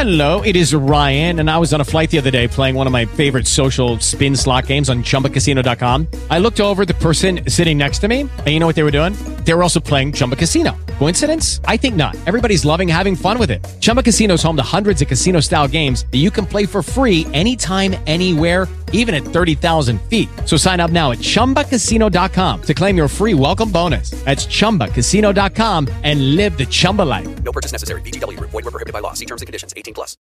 Hello, it is Ryan, and I was on a flight the other day playing one of my favorite social spin slot games on ChumbaCasino.com. I looked over at the person sitting next to me, and you know what they were doing? They were also playing Chumba Casino. Coincidence? I think not. Everybody's loving having fun with it. Chumba Casino is home to hundreds of casino-style games that you can play for free anytime, anywhere, even at 30,000 feet. So sign up now at ChumbaCasino.com to claim your free welcome bonus. That's ChumbaCasino.com and live the Chumba life. No purchase necessary. VGW. Void where prohibited by law. See terms and conditions. 18 plus.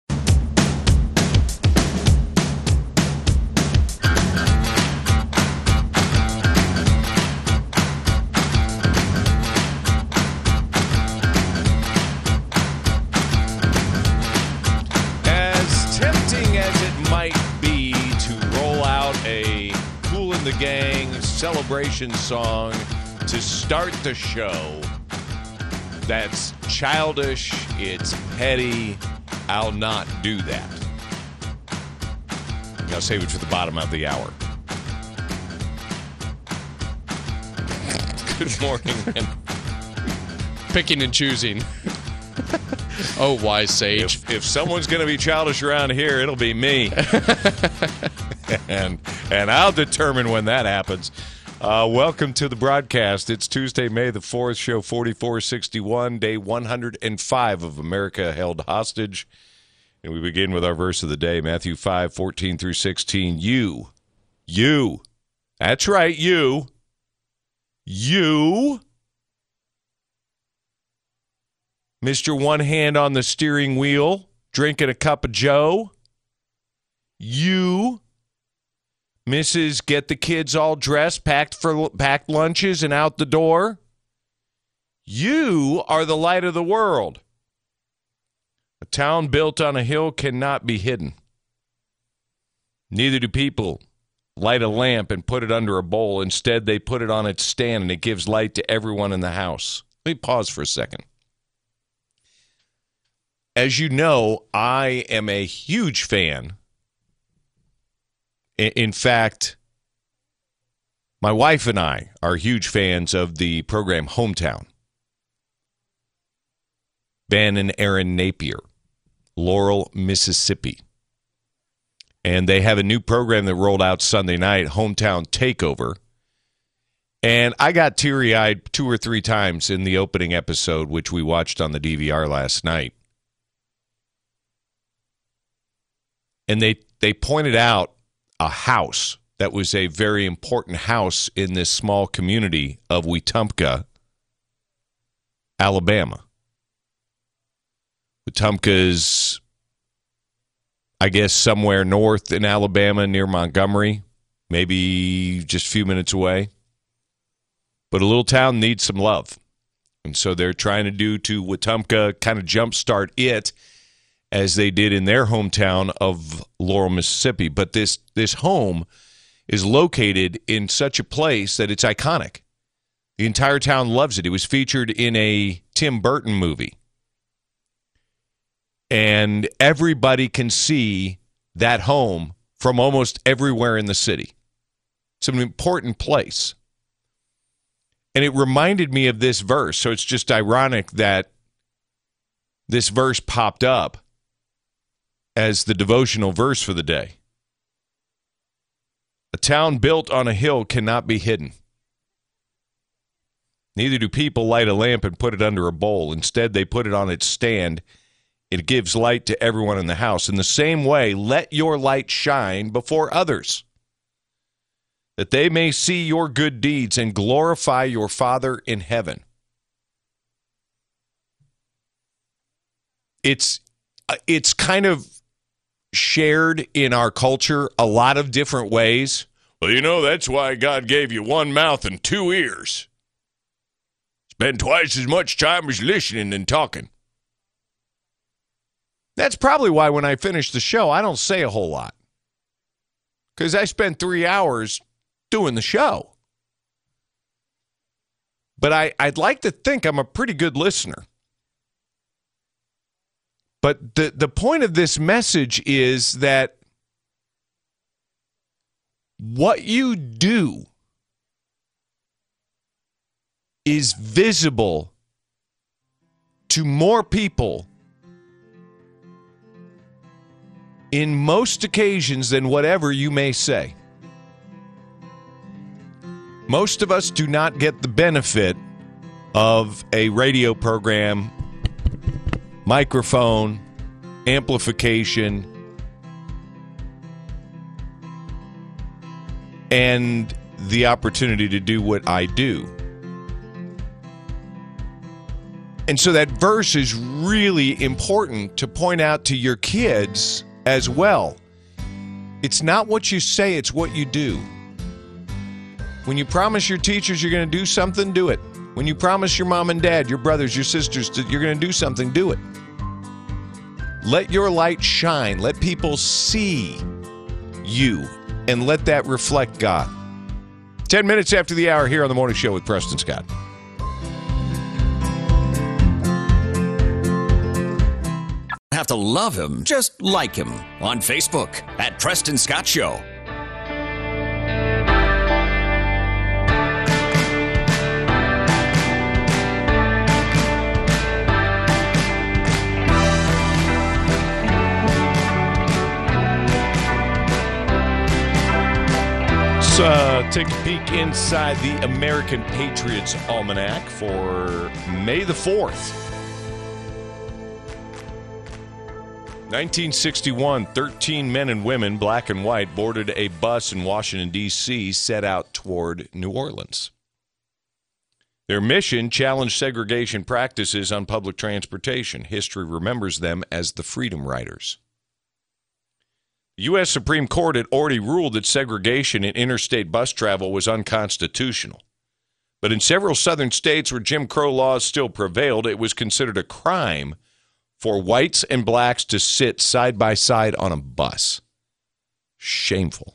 As tempting as it might be to roll out a Kool and the Gang celebration song to start the show, that's childish, it's petty, I'll not do that. I'll save it for the bottom of the hour. Good morning. Picking and choosing. Oh, wise sage. If someone's going to be childish around here, it'll be me. and I'll determine when that happens. Welcome to the broadcast. It's Tuesday, May the 4th, show 4461, day 105 of America Held Hostage. And we begin with our verse of the day, Matthew 5:14 through 16. You, that's right, you, Mr. One Hand on the Steering Wheel, drinking a cup of Joe. You, Mrs. Get the kids all dressed, packed lunches, and out the door. You are the light of the world. A town built on a hill cannot be hidden. Neither do people light a lamp and put it under a bowl. Instead, they put it on its stand, and it gives light to everyone in the house. Let me pause for a second. As you know, I am a huge fan. In fact, my wife and I are huge fans of the program Hometown. Ben and Erin Napier, Laurel, Mississippi. And they have a new program that rolled out Sunday night, Hometown Takeover. And I got teary-eyed 2 or 3 times in the opening episode, which we watched on the DVR last night. And they pointed out a house that was a very important house in this small community of Wetumpka, Alabama. Wetumpka is, I guess, somewhere north in Alabama near Montgomery, maybe just a few minutes away. But a little town needs some love. And so they're trying to do to Wetumpka kind of jumpstart it as they did in their hometown of Laurel, Mississippi. But this home is located in such a place that it's iconic. The entire town loves it. It was featured in a Tim Burton movie. And everybody can see that home from almost everywhere in the city. It's an important place. And it reminded me of this verse, so it's just ironic that this verse popped up as the devotional verse for the day. A town built on a hill cannot be hidden. Neither do people light a lamp and put it under a bowl. Instead, they put it on its stand. It gives light to everyone in the house. In the same way, let your light shine before others, that they may see your good deeds and glorify your Father in heaven. It's kind of shared in our culture a lot of different ways. Well, you know, that's why God gave you one mouth and 2 ears. Spend twice as much time as listening than talking. That's probably why when I finish the show, I don't say a whole lot. Because I spent 3 hours doing the show. But I'd like to think I'm a pretty good listener. But the point of this message is that what you do is visible to more people in most occasions than whatever you may say. Most of us do not get the benefit of a radio program, microphone, amplification, and the opportunity to do what I do. And so that verse is really important to point out to your kids as well. It's not what you say, it's what you do. When you promise your teachers you're going to do something, do it. When you promise your mom and dad, your brothers, your sisters that you're going to do something, do it. Let your light shine. Let people see you and let that reflect God. 10 minutes after the hour here on The Morning Show with Preston Scott. Have to love him, just like him on Facebook at Preston Scott Show. Let's take a peek inside the American Patriots Almanac for May the 4th. 1961, 13 men and women, black and white, boarded a bus in Washington, D.C., set out toward New Orleans. Their mission challenged segregation practices on public transportation. History remembers them as the Freedom Riders. The U.S. Supreme Court had already ruled that segregation in interstate bus travel was unconstitutional. But in several southern states where Jim Crow laws still prevailed, it was considered a crime for whites and blacks to sit side by side on a bus. Shameful.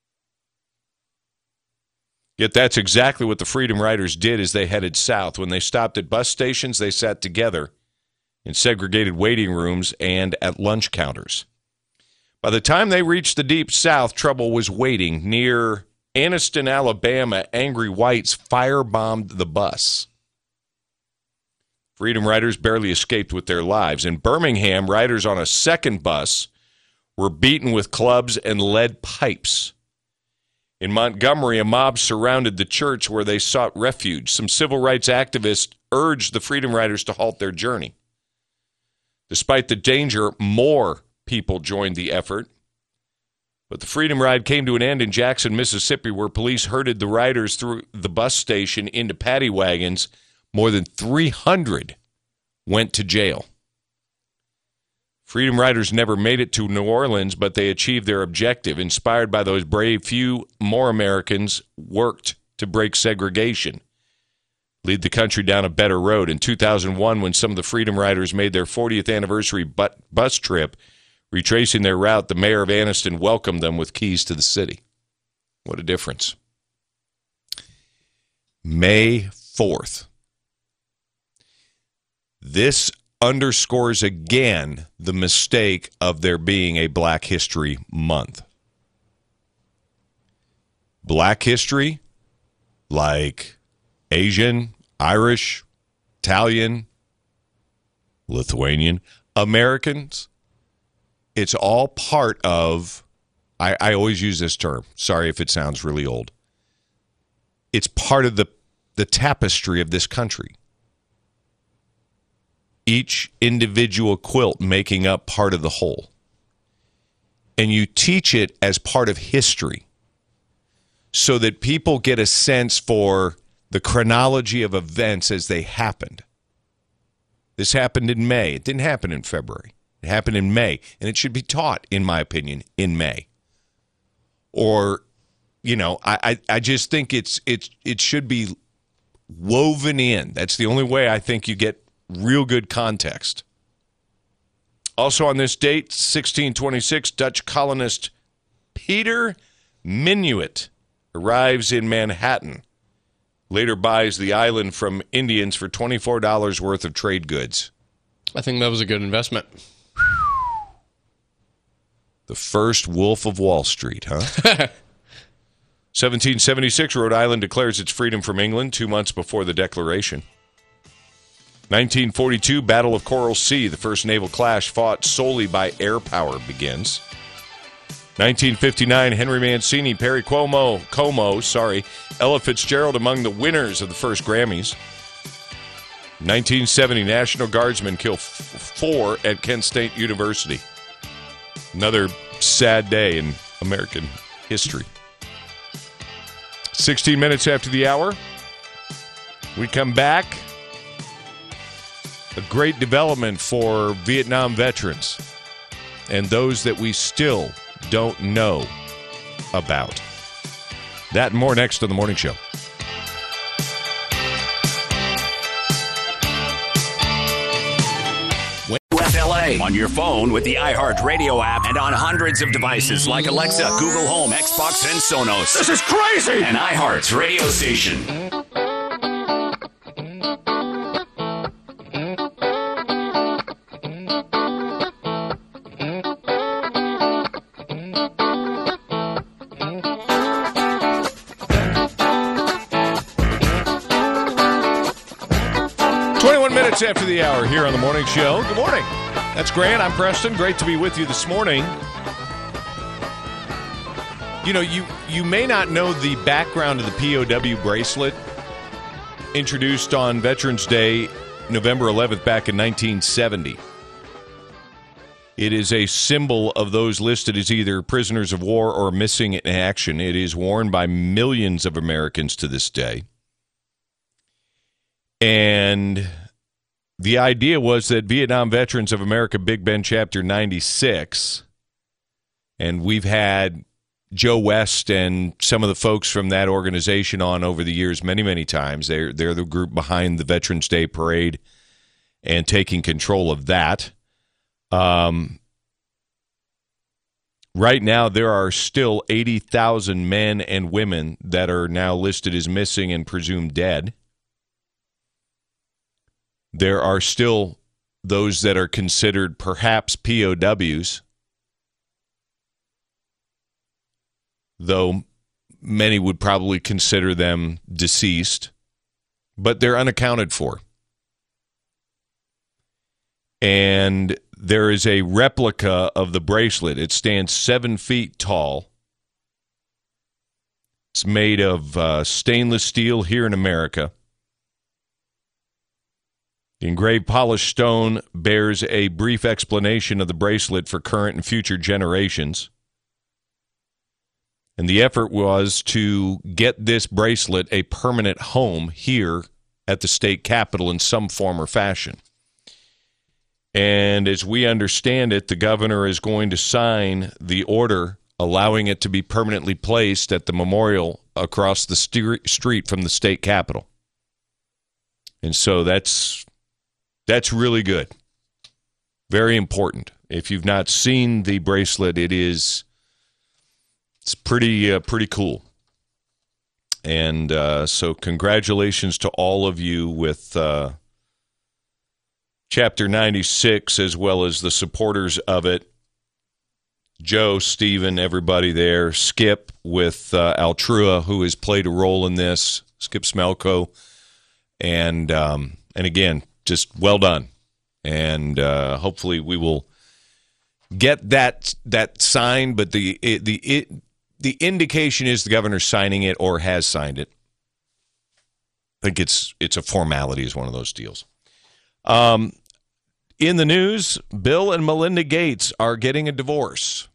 Yet that's exactly what the Freedom Riders did as they headed south. When they stopped at bus stations, they sat together in segregated waiting rooms and at lunch counters. By the time they reached the Deep South, trouble was waiting. Near Anniston, Alabama, angry whites firebombed the bus. Freedom Riders barely escaped with their lives. In Birmingham, riders on a second bus were beaten with clubs and lead pipes. In Montgomery, a mob surrounded the church where they sought refuge. Some civil rights activists urged the Freedom Riders to halt their journey. Despite the danger, more people joined the effort. But the Freedom Ride came to an end in Jackson, Mississippi, where police herded the riders through the bus station into paddy wagons. More than 300 went to jail. Freedom Riders never made it to New Orleans, but they achieved their objective. Inspired by those brave few, more Americans worked to break segregation, lead the country down a better road. In 2001, when some of the Freedom Riders made their 40th anniversary bus trip, retracing their route, the mayor of Anniston welcomed them with keys to the city. What a difference. May 4th. This underscores again the mistake of there being a Black History Month. Black history, like Asian, Irish, Italian, Lithuanian, Americans, it's all part of, I always use this term, sorry if it sounds really old. It's part of the tapestry of this country. Each individual quilt making up part of the whole. And you teach it as part of history so that people get a sense for the chronology of events as they happened. This happened in May. It didn't happen in February. It happened in May. And it should be taught, in my opinion, in May. Or, you know, I just think it should be woven in. That's the only way I think you get real good context. Also on this date, 1626, Dutch colonist Peter Minuit arrives in Manhattan. Later buys the island from Indians for $24 worth of trade goods. I think that was a good investment. The first Wolf of Wall Street, huh? 1776, Rhode Island declares its freedom from England 2 months before the Declaration. 1942, Battle of Coral Sea, the first naval clash fought solely by air power begins. 1959, Henry Mancini, Perry Como, Ella Fitzgerald among the winners of the first Grammys. 1970, National Guardsmen kill 4 at Kent State University. Another sad day in American history. 16 minutes after the hour, we come back. A great development for Vietnam veterans and those that we still don't know about. That and more next on The Morning Show. FLA on your phone with the iHeartRadio app and on hundreds of devices like Alexa, Google Home, Xbox, and Sonos. This is crazy! An iHeart radio station. After the hour here on The Morning Show. Good morning. That's Grant. I'm Preston. Great to be with you this morning. You know, you may not know the background of the POW bracelet introduced on Veterans Day, November 11th, back in 1970. It is a symbol of those listed as either prisoners of war or missing in action. It is worn by millions of Americans to this day. And the idea was that Vietnam Veterans of America, Big Bend Chapter 96, and we've had Joe West and some of the folks from that organization on over the years many, many times. They're the group behind the Veterans Day Parade and taking control of that. Right now, there are still 80,000 men and women that are now listed as missing and presumed dead. There are still those that are considered perhaps POWs, though many would probably consider them deceased, but they're unaccounted for. And there is a replica of the bracelet. It stands 7 feet tall. It's made of stainless steel here in America. The engraved polished stone bears a brief explanation of the bracelet for current and future generations. And the effort was to get this bracelet a permanent home here at the state capitol in some form or fashion. And as we understand it, the governor is going to sign the order allowing it to be permanently placed at the memorial across the street from the state capitol. And so that's really good. Very important. If you've not seen the bracelet, it's pretty cool. And so congratulations to all of you with Chapter 96, as well as the supporters of it. Joe, Stephen, everybody there. Skip with Altrua, who has played a role in this. Skip Smelko. And again, just well done. And hopefully we will get that signed, but the indication is the governor's signing it or has signed it. I think it's a formality, is one of those deals. In the news, Bill and Melinda Gates are getting a divorce.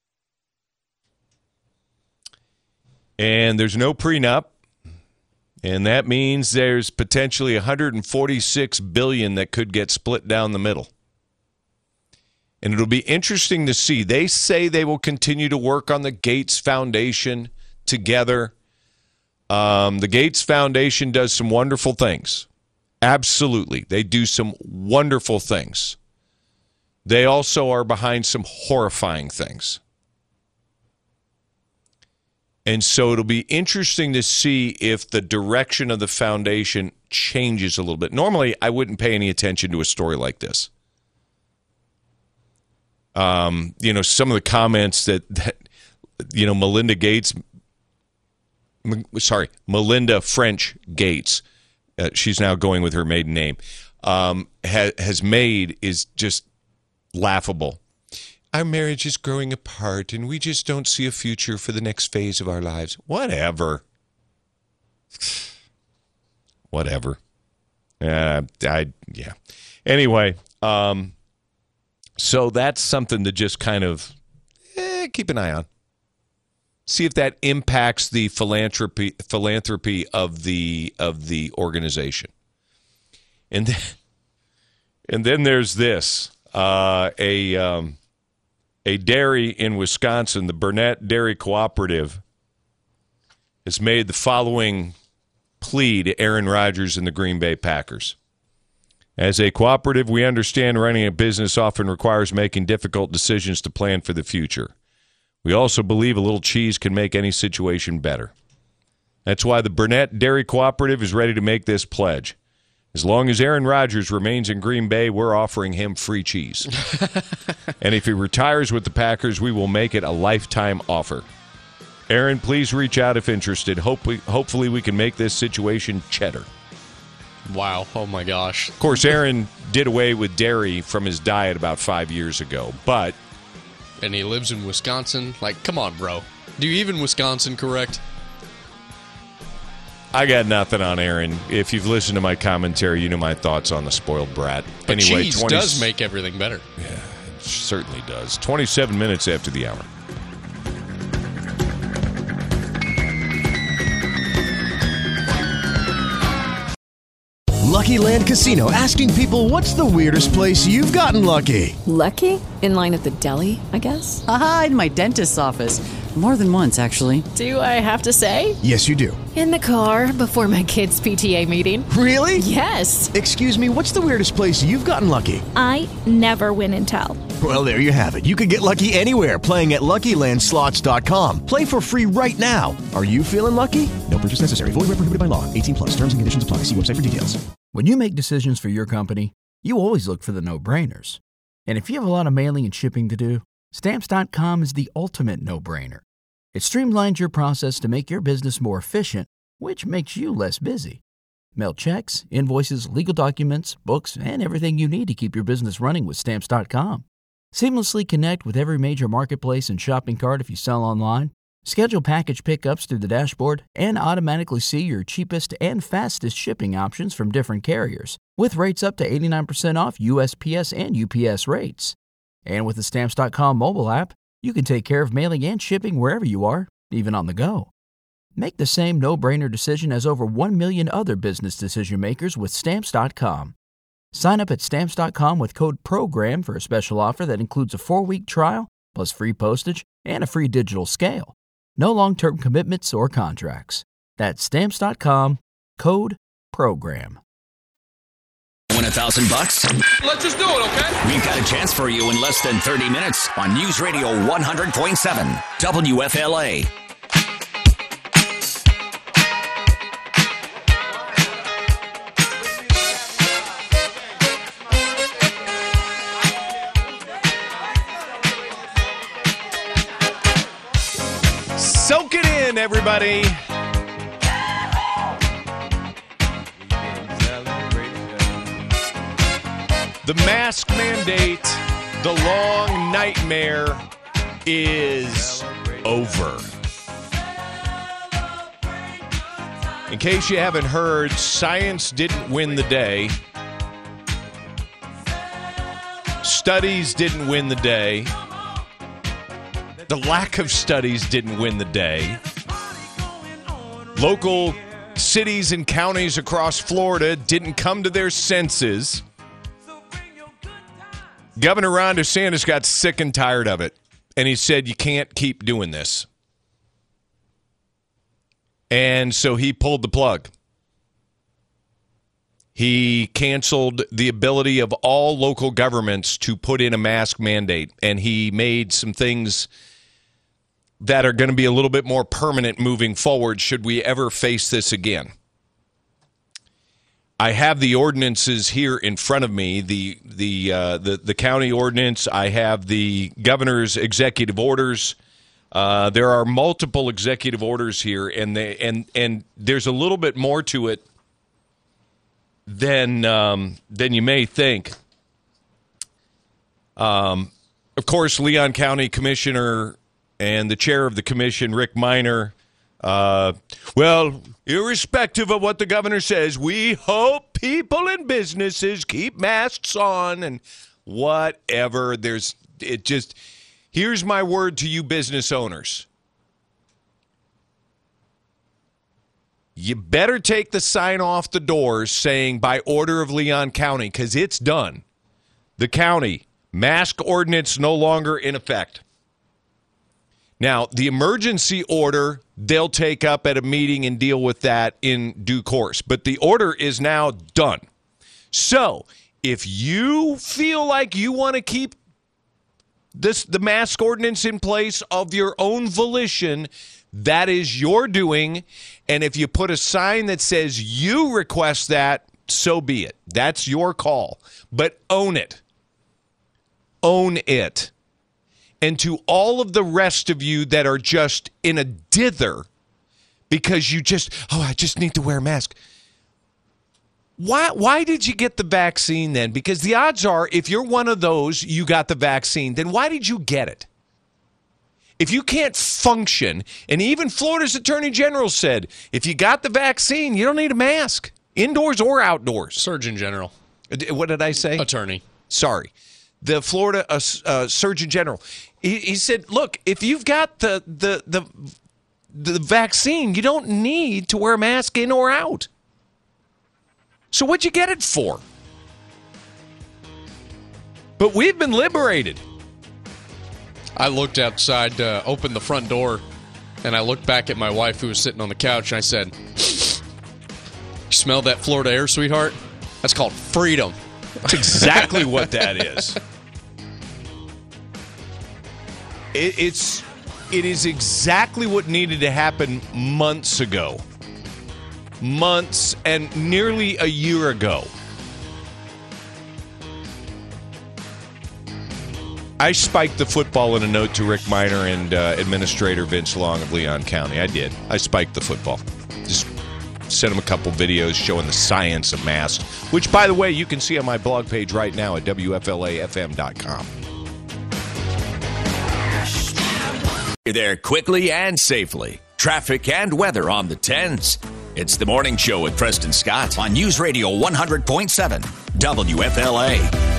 And there's no prenup. And that means there's potentially $146 billion that could get split down the middle. And it'll be interesting to see. They say they will continue to work on the Gates Foundation together. The Gates Foundation does some wonderful things. Absolutely. They do some wonderful things. They also are behind some horrifying things. And so it'll be interesting to see if the direction of the foundation changes a little bit. Normally, I wouldn't pay any attention to a story like this. Some of the comments that Melinda French Gates, she's now going with her maiden name, has made is just laughable. our marriage is growing apart and we just don't see a future for the next phase of our lives. Whatever. Whatever. Yeah. Anyway, so that's something to just kind of keep an eye on. See if that impacts the philanthropy of the organization. And then there's this. A dairy in Wisconsin, the Burnett Dairy Cooperative, has made the following plea to Aaron Rodgers and the Green Bay Packers. As a cooperative, we understand running a business often requires making difficult decisions to plan for the future. We also believe a little cheese can make any situation better. That's why the Burnett Dairy Cooperative is ready to make this pledge. As long as Aaron Rodgers remains in Green Bay, we're offering him free cheese. And if he retires with the Packers, we will make it a lifetime offer. Aaron, please reach out if interested. Hopefully we can make this situation cheddar. Wow. Oh, my gosh. Of course, Aaron did away with dairy from his diet about 5 years ago, but... And he lives in Wisconsin? Like, come on, bro. Do you even Wisconsin correct? I got nothing on Aaron. If you've listened to my commentary, you know my thoughts on the spoiled brat. But anyway, cheese does make everything better. Yeah, it certainly does. 27 minutes after the hour. Lucky Land Casino, asking people, what's the weirdest place you've gotten lucky? Lucky? In line at the deli, I guess? Aha, in my dentist's office. More than once, actually. Do I have to say? Yes, you do. In the car before my kids' PTA meeting. Really? Yes. Excuse me, what's the weirdest place you've gotten lucky? I never win and tell. Well, there you have it. You can get lucky anywhere, playing at LuckyLandSlots.com. Play for free right now. Are you feeling lucky? No purchase necessary. Void where prohibited by law. 18+. Terms and conditions apply. See website for details. When you make decisions for your company, you always look for the no-brainers. And if you have a lot of mailing and shipping to do, Stamps.com is the ultimate no-brainer. It streamlines your process to make your business more efficient, which makes you less busy. Mail checks, invoices, legal documents, books, and everything you need to keep your business running with Stamps.com. Seamlessly connect with every major marketplace and shopping cart if you sell online. Schedule package pickups through the dashboard and automatically see your cheapest and fastest shipping options from different carriers, with rates up to 89% off USPS and UPS rates. And with the Stamps.com mobile app, you can take care of mailing and shipping wherever you are, even on the go. Make the same no-brainer decision as over 1 million other business decision makers with Stamps.com. Sign up at Stamps.com with code PROGRAM for a special offer that includes a 4-week trial, plus free postage and a free digital scale. No long-term commitments or contracts. That's Stamps.com, code PROGRAM. Win $1,000? Let's just do it, okay? We've got a chance for you in less than 30 minutes on News Radio 100.7 WFLA. Soak it in, everybody. The mask mandate, the long nightmare is over. In case you haven't heard, science didn't win the day. Studies didn't win the day. The lack of studies didn't win the day. Local cities and counties across Florida didn't come to their senses. Governor Ron DeSantis got sick and tired of it, and he said, you can't keep doing this. And so he pulled the plug. He canceled the ability of all local governments to put in a mask mandate, and he made some things that are going to be a little bit more permanent moving forward should we ever face this again. I have the ordinances here in front of me, the county ordinance. I have the governor's executive orders. There are multiple executive orders here, and there's a little bit more to it than you may think. Of course, Leon County Commissioner and the chair of the commission, Rick Minor, well, irrespective of what the governor says, we hope people and businesses keep masks on and whatever. Here's my word to you business owners. You better take the sign off the doors saying by order of Leon County, because it's done. The county, mask ordinance no longer in effect. Now, the emergency order, they'll take up at a meeting and deal with that in due course. But the order is now done. So, if you feel like you want to keep the mask ordinance in place of your own volition, that is your doing. And if you put a sign that says you request that, so be it. That's your call. But own it. Own it. And to all of the rest of you that are just in a dither because I just need to wear a mask. Why did you get the vaccine then? Because the odds are, if you're one of those, you got the vaccine, then why did you get it? If you can't function, and even Florida's Attorney General said, if you got the vaccine, you don't need a mask, indoors or outdoors. Surgeon General. What did I say? Attorney. Sorry. The Florida Surgeon General. He said, look, if you've got the vaccine, you don't need to wear a mask in or out. So what'd you get it for? But we've been liberated. I looked outside, opened the front door, and I looked back at my wife who was sitting on the couch, and I said, you smell that Florida air, sweetheart? That's called freedom. That's exactly what that is. It is exactly what needed to happen months ago. Months and nearly a year ago. I spiked the football in a note to Rick Minor and Administrator Vince Long of Leon County. I did. I spiked the football. Just sent him a couple videos showing the science of masks, which, by the way, you can see on my blog page right now at WFLAFM.com. You're there quickly and safely. Traffic and weather on the 10s. It's the Morning Show with Preston Scott on News Radio 100.7 WFLA.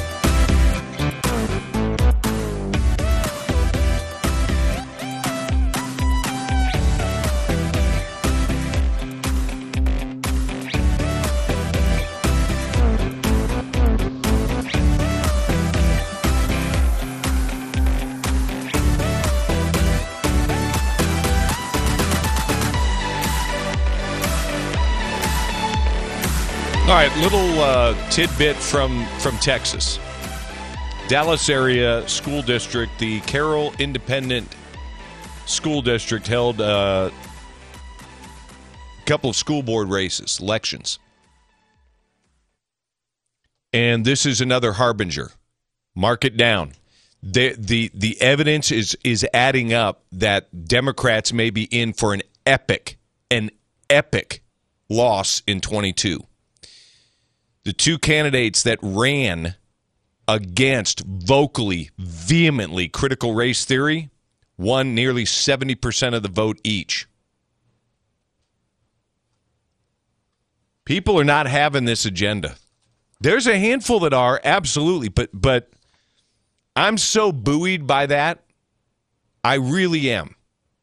All right, little tidbit from Texas. Dallas area school district, the Carroll Independent School District held a couple of school board races, elections. And this is another harbinger. Mark it down. The evidence is adding up that Democrats may be in for an epic loss in 22. The two candidates that ran against vocally, vehemently critical race theory won nearly 70% of the vote each. People are not having this agenda. There's a handful that are, absolutely, but I'm so buoyed by that. I really am.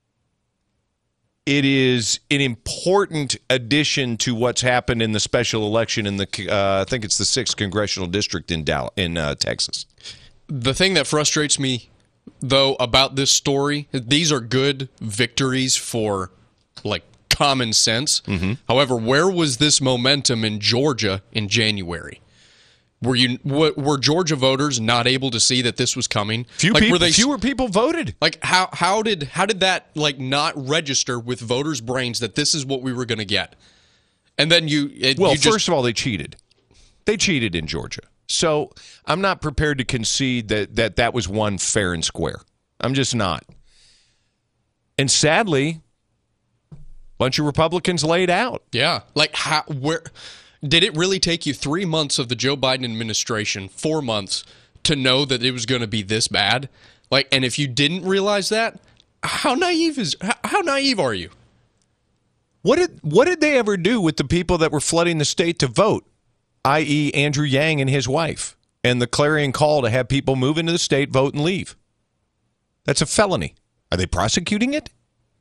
It is an important addition to what's happened in the special election in the, I think it's the 6th congressional district in Texas. The thing that frustrates me, though, about this story, these are good victories for, like, common sense. Mm-hmm. However, where was this momentum in Georgia in January? Were Georgia voters not able to see that this was coming? Fewer people voted. Like how did that like not register with voters' brains that this is what we were going to get? And then first of all, they cheated. They cheated in Georgia. So I'm not prepared to concede that was won fair and square. I'm just not. And sadly, a bunch of Republicans laid out. Yeah, like where. Did it really take you 3 months of the Joe Biden administration, 4 months, to know that it was going to be this bad. Like, and if you didn't realize that, how naive are you? What did they ever do with the people that were flooding the state to vote, i.e. Andrew Yang and his wife, and the clarion call to have people move into the state, vote, and leave? That's a felony. Are they prosecuting it?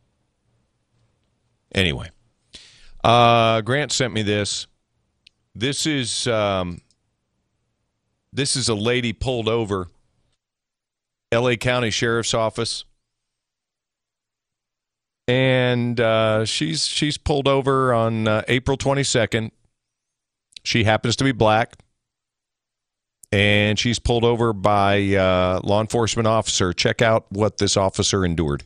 Anyway, Grant sent me this. This is a lady pulled over, L.A. County Sheriff's Office, and she's pulled over on April 22nd. She happens to be black, and she's pulled over by law enforcement officer. Check out what this officer endured.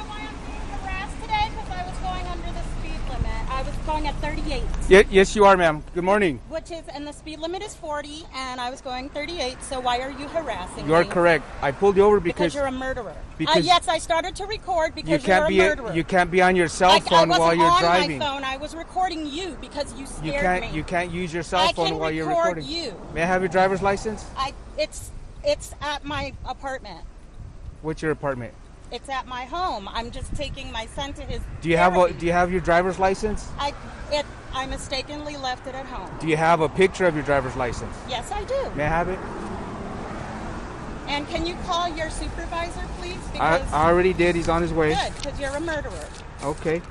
At 38. Yes, you are, ma'am. Good morning. And the speed limit is 40, and I was going 38, so why are you harassing me? You are correct. I pulled you over because you're a murderer. Yes, I started to record because you're a murderer. You can't be on your cell phone while you're driving. I wasn't on my phone. I was recording you because you scared me. You can't use your cell phone while you're recording. You. May I have your driver's license? It's at my apartment. What's your apartment? It's at my home. I'm just taking my son to his. Do you have your driver's license? I mistakenly left it at home. Do you have a picture of your driver's license? Yes, I do. May I have it? And can you call your supervisor, please? I already did. He's on his way. Good, because you're a murderer. Okay.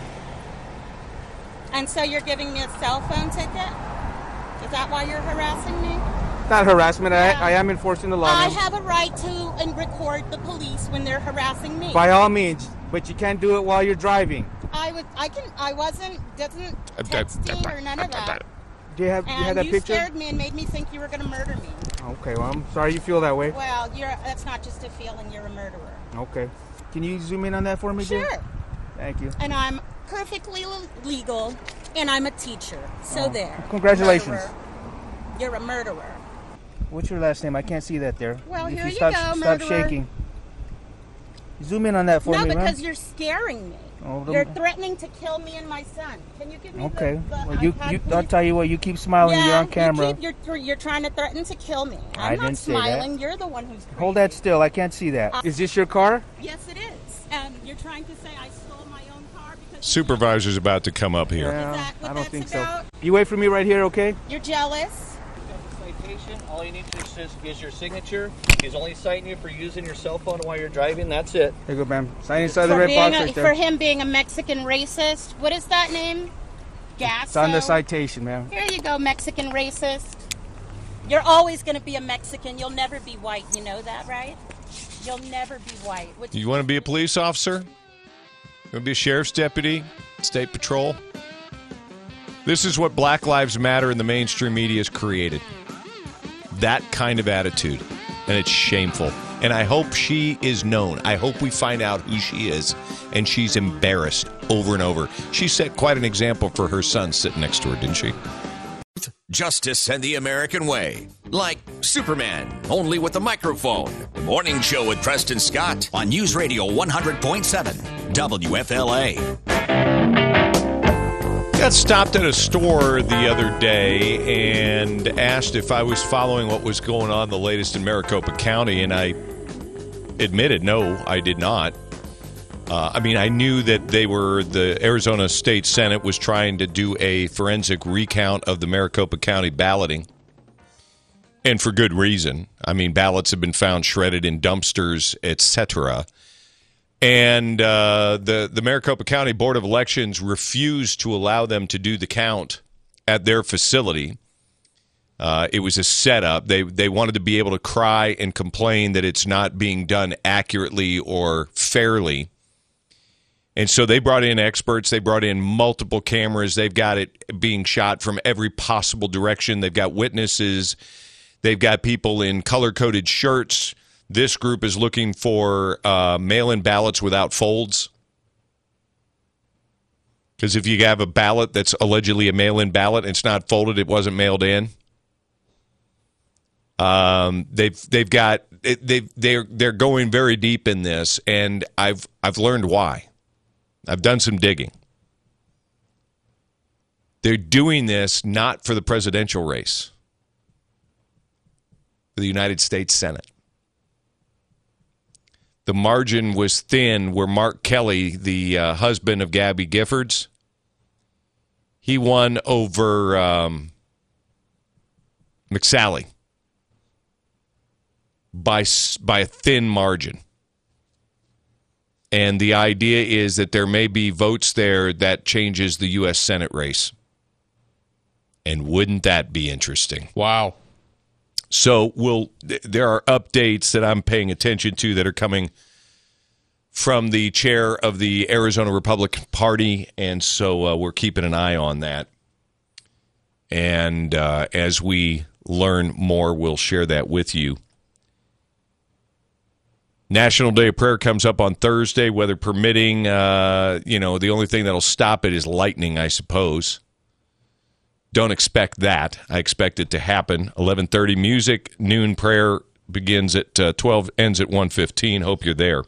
And so you're giving me a cell phone ticket? Is that why you're harassing me? Not harassment. Yeah. I am enforcing the law. I have a right to record the police when they're harassing me. By all means, but you can't do it while you're driving. I wasn't texting or none of that. Do you have that picture? You scared me and made me think you were going to murder me. Okay, well, I'm sorry you feel that way. Well, that's not just a feeling. You're a murderer. Okay. Can you zoom in on that for me, Sure. Jim? Thank you. And I'm perfectly legal, and I'm a teacher. So there. Congratulations. Murderer. You're a murderer. What's your last name? I can't see that there. Well, if here you go, stop murderer. Shaking. Zoom in on that for me, No, because you're scaring me. Oh, you're threatening to kill me and my son. Can you give me the well, iPad, I'll tell you what, you keep smiling. You're on camera. You're trying to threaten to kill me. I I'm not didn't say smiling. that. You're the one who's crazy. Hold that still. I can't see that. Is this your car? Yes, it is. And you're trying to say I stole my own car because... Supervisor's about to come up here. Yeah, I don't think so. You wait for me right here, okay? You're jealous. All you need to do is your signature. He's only citing you for using your cell phone while you're driving. That's it. There you go, ma'am. Sign inside the red box right there. For him being a Mexican racist. What is that name? Gasso? It's on the citation, ma'am. Here you go, Mexican racist. You're always going to be a Mexican. You'll never be white. You know that, right? You'll never be white. You want to be a police officer? You want to be a sheriff's deputy? State patrol? This is what Black Lives Matter in the mainstream media has created. That kind of attitude. And it's shameful. And I hope she is known. I hope we find out who she is. And she's embarrassed over and over. She set quite an example for her son sitting next to her, didn't she? Justice and the American way. Like Superman, only with a microphone. The Morning Show with Preston Scott on News Radio 100.7 WFLA. Got stopped at a store the other day and asked if I was following what was going on, the latest in Maricopa County, and I admitted, no, I did not. I knew that the Arizona State Senate was trying to do a forensic recount of the Maricopa County balloting, and for good reason. Ballots have been found shredded in dumpsters, etc., and the Maricopa County Board of Elections refused to allow them to do the count at their facility. It was a setup. They wanted to be able to cry and complain that it's not being done accurately or fairly. And so they brought in experts. They brought in multiple cameras. They've got it being shot from every possible direction. They've got witnesses. They've got people in color-coded shirts. This group is looking for mail-in ballots without folds. Because if you have a ballot that's allegedly a mail-in ballot and it's not folded, it wasn't mailed in. They're going very deep in this, and I've learned why. I've done some digging. They're doing this not for the presidential race. for the United States Senate. The margin was thin where Mark Kelly, the husband of Gabby Giffords, he won over McSally by a thin margin. And the idea is that there may be votes there that changes the U.S. Senate race. And wouldn't that be interesting? Wow. So there are updates that I'm paying attention to that are coming from the chair of the Arizona Republican Party, and so we're keeping an eye on that. And as we learn more, we'll share that with you. National Day of Prayer comes up on Thursday, weather permitting. The only thing that'll stop it is lightning, I suppose. Don't expect that. I expect it to happen. 11:30 music, noon prayer begins at 12, ends at 1:15. Hope you're there.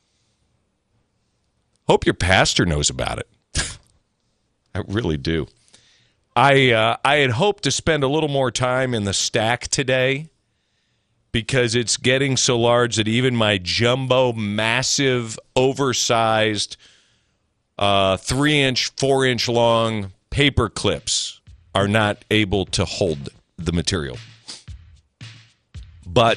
Hope your pastor knows about it. I really do. I had hoped to spend a little more time in the stack today because it's getting so large that even my jumbo, massive, oversized 3-inch, 4-inch long paper clips are not able to hold the material. But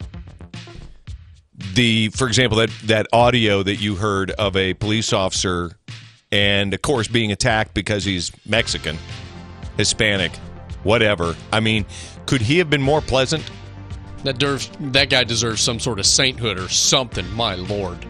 for example, that audio that you heard of a police officer and, of course, being attacked because he's Mexican, Hispanic, whatever. I mean, could he have been more pleasant? That guy deserves some sort of sainthood or something, my Lord.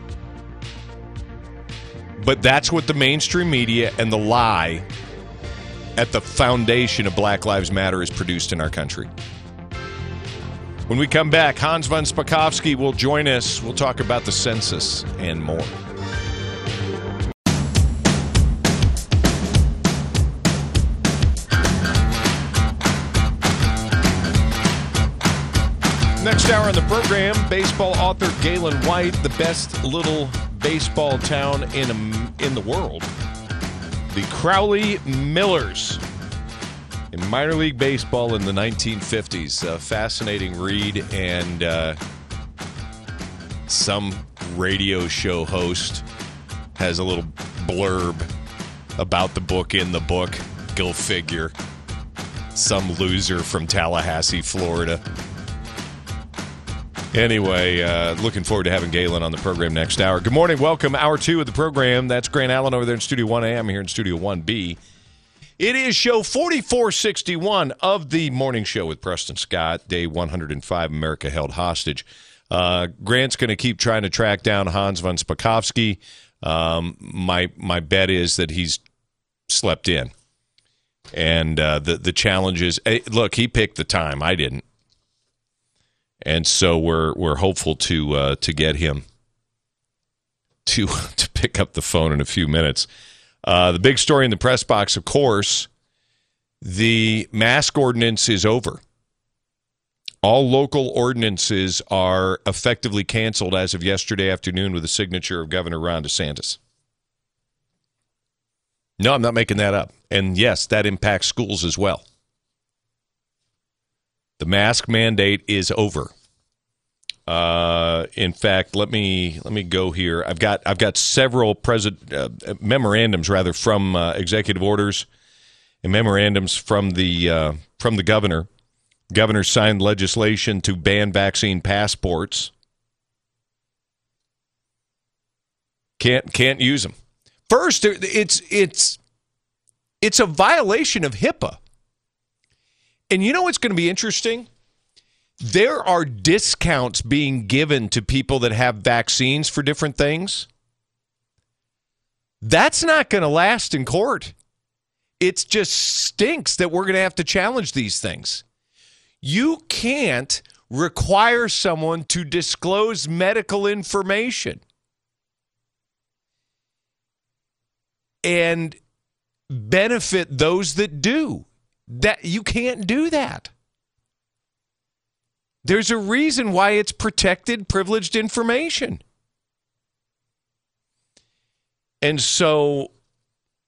But that's what the mainstream media and the lie at the foundation of Black Lives Matter has produced in our country. When we come back, Hans von Spakovsky will join us. We'll talk about the census and more. Next hour on the program, baseball author Galen White, the best little baseball town in the world. The Crowley Millers in minor league baseball in the 1950s. A fascinating read, and some radio show host has a little blurb about the book in the book. Go figure. Some loser from Tallahassee, Florida. Anyway, looking forward to having Galen on the program next hour. Good morning. Welcome. Hour 2 of the program. That's Grant Allen over there in Studio 1A. I'm here in Studio 1B. It is show 4461 of the morning show with Preston Scott, day 105, America Held Hostage. Grant's going to keep trying to track down Hans von Spakovsky. My bet is that he's slept in. And the challenge is, look, he picked the time. I didn't. And so we're hopeful to get him to pick up the phone in a few minutes. The big story in the press box, of course, the mask ordinance is over. All local ordinances are effectively canceled as of yesterday afternoon with the signature of Governor Ron DeSantis. No, I'm not making that up. And yes, that impacts schools as well. The mask mandate is over. In fact, let me go here. I've got several memorandums from executive orders and memorandums from the governor. Governor signed legislation to ban vaccine passports. Can't use them. First, it's a violation of HIPAA. And you know what's going to be interesting? There are discounts being given to people that have vaccines for different things. That's not going to last in court. It just stinks that we're going to have to challenge these things. You can't require someone to disclose medical information and benefit those that do. That you can't do that. There's a reason why it's protected, privileged information. And so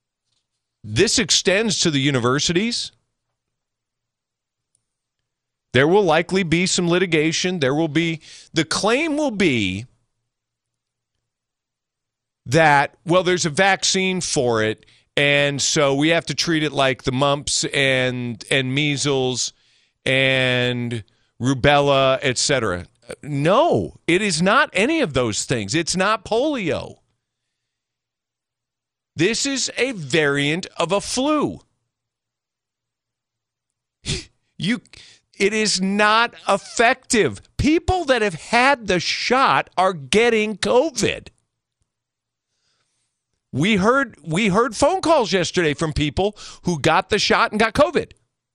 this extends to the universities. There will likely be some litigation. The claim will be that, well, there's a vaccine for it, and so we have to treat it like the mumps and measles and rubella, etc. No, it is not any of those things. It's not polio. This is a variant of a flu. It is not effective. People that have had the shot are getting COVID. We heard phone calls yesterday from people who got the shot and got COVID.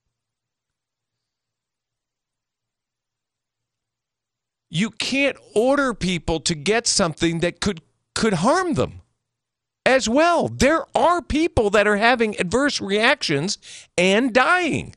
You can't order people to get something that could harm them as well. There are people that are having adverse reactions and dying.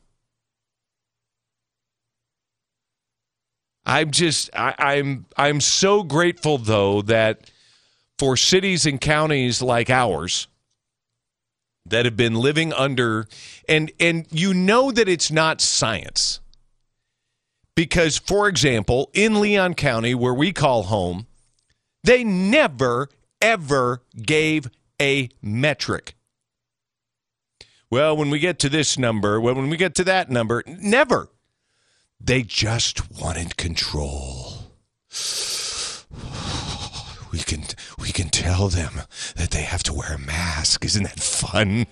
I'm so grateful, though, that for cities and counties like ours that have been living under, and you know that it's not science. Because, for example, in Leon County, where we call home, they never, ever gave a metric. Well, when we get to this number, when we get to that number, never. They just wanted control. We can tell them that they have to wear a mask. Isn't that fun?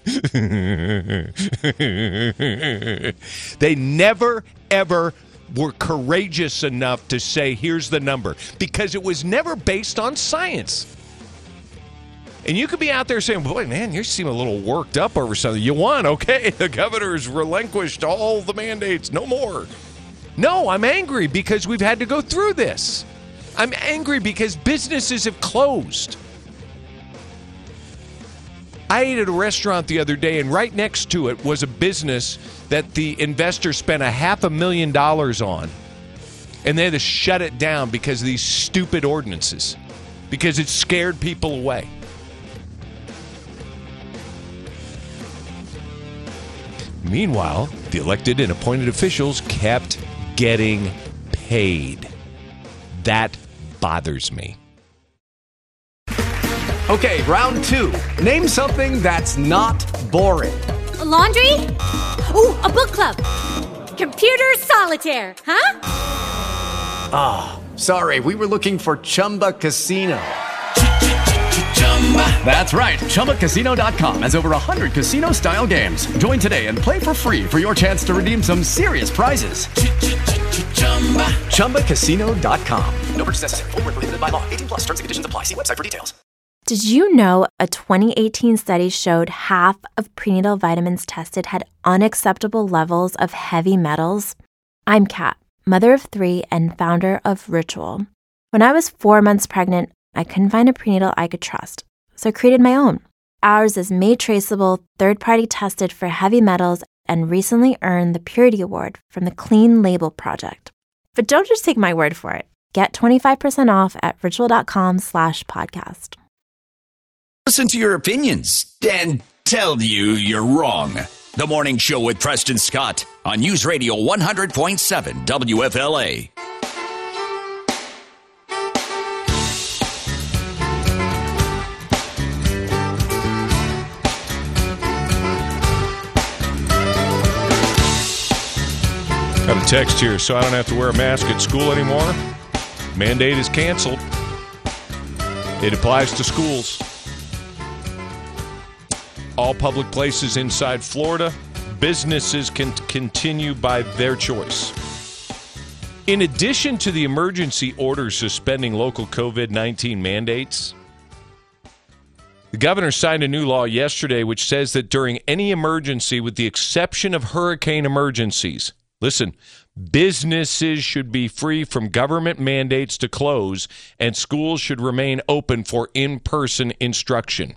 They never, ever were courageous enough to say, here's the number, because it was never based on science. And you could be out there saying, boy, man, you seem a little worked up over something. You won, okay, the governor's relinquished all the mandates, no more. No, I'm angry because we've had to go through this. I'm angry because businesses have closed. I ate at a restaurant the other day, and right next to it was a business that the investor spent $500,000 on. And they had to shut it down because of these stupid ordinances, because it scared people away. Meanwhile, the elected and appointed officials kept getting paid. That bothers me. Okay, round two. Name something that's not boring. A laundry? Ooh, a book club. Computer solitaire, huh? Ah, sorry, we were looking for Chumba Casino. That's right, ChumbaCasino.com has over 100 casino-style games. Join today and play for free for your chance to redeem some serious prizes. ChumbaCasino.com. No purchase necessary. Void where prohibited by law. 18+ terms and conditions apply. See website for details. Did you know a 2018 study showed half of prenatal vitamins tested had unacceptable levels of heavy metals? I'm Kat, mother of 3 and founder of Ritual. When I was 4 months pregnant, I couldn't find a prenatal I could trust, so I created my own. Ours is made traceable, third-party tested for heavy metals, and recently earned the Purity Award from the Clean Label Project. But don't just take my word for it. Get 25% off at ritual.com/podcast. Listen to your opinions and tell you you're wrong. The Morning Show with Preston Scott on News Radio 100.7 WFLA. Got a text here, so I don't have to wear a mask at school anymore. Mandate is canceled. It applies to schools. All public places inside Florida, businesses can continue by their choice. In addition to the emergency order suspending local COVID-19 mandates, the governor signed a new law yesterday which says that during any emergency, with the exception of hurricane emergencies, listen, businesses should be free from government mandates to close, and schools should remain open for in-person instruction.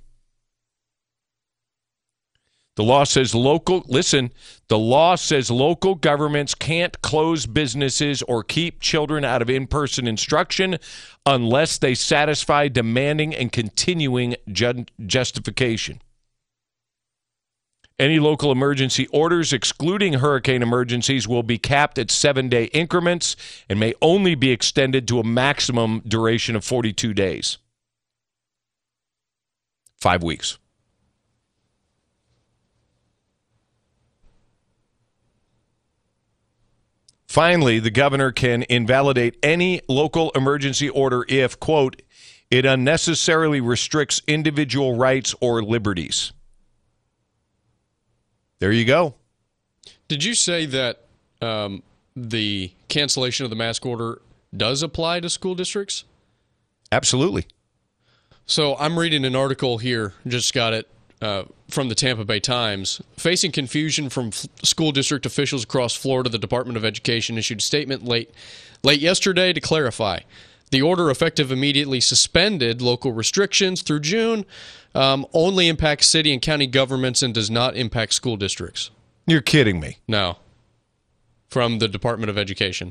The law says local governments can't close businesses or keep children out of in-person instruction unless they satisfy demanding and continuing justification. Any local emergency orders, excluding hurricane emergencies, will be capped at 7-day increments and may only be extended to a maximum duration of 42 days. 5 weeks. Finally, the governor can invalidate any local emergency order if, quote, it unnecessarily restricts individual rights or liberties. There you go. Did you say that the cancellation of the mask order does apply to school districts? Absolutely. So I'm reading an article here, just got it from the Tampa Bay Times. Facing confusion from school district officials across Florida, the Department of Education issued a statement late yesterday to clarify. The order, effective immediately, suspended local restrictions through June, only impacts city and county governments and does not impact school districts. You're kidding me. No. From the Department of Education.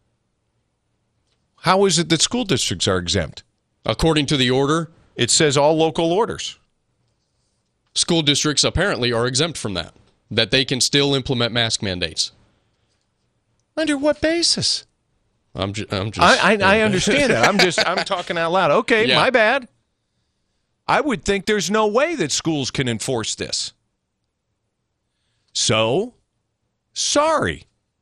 How is it that school districts are exempt? According to the order, it says all local orders. School districts apparently are exempt from that they can still implement mask mandates. Under what basis? I'm just I understand that. I'm talking out loud. Okay, yeah. My bad. I would think there's no way that schools can enforce this. So, sorry.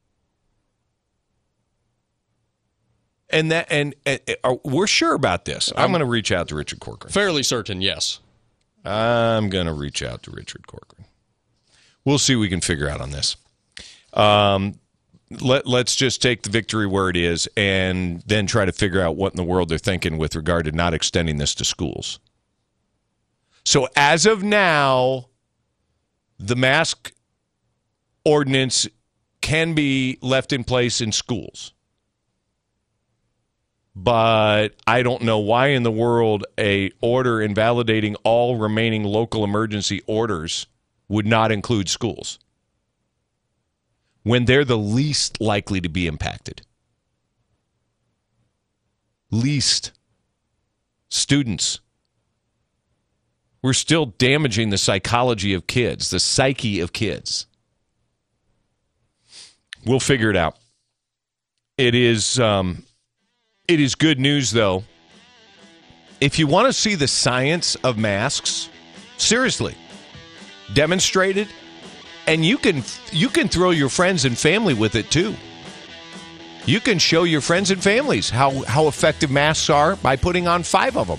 And we're sure about this. I'm going to reach out to Richard Corcoran. Fairly certain, yes. I'm going to reach out to Richard Corcoran. We'll see what we can figure out on this. Let's just take the victory where it is and then try to figure out what in the world they're thinking with regard to not extending this to schools. So as of now, the mask ordinance can be left in place in schools. But I don't know why in the world a order invalidating all remaining local emergency orders would not include schools when they're the least likely to be impacted. Least. Students. We're still damaging the psychology of kids, the psyche of kids. We'll figure it out. It is good news, though. If you want to see the science of masks, seriously, demonstrated, and you can throw your friends and family with it, too. You can show your friends and families how effective masks are by putting on 5 of them.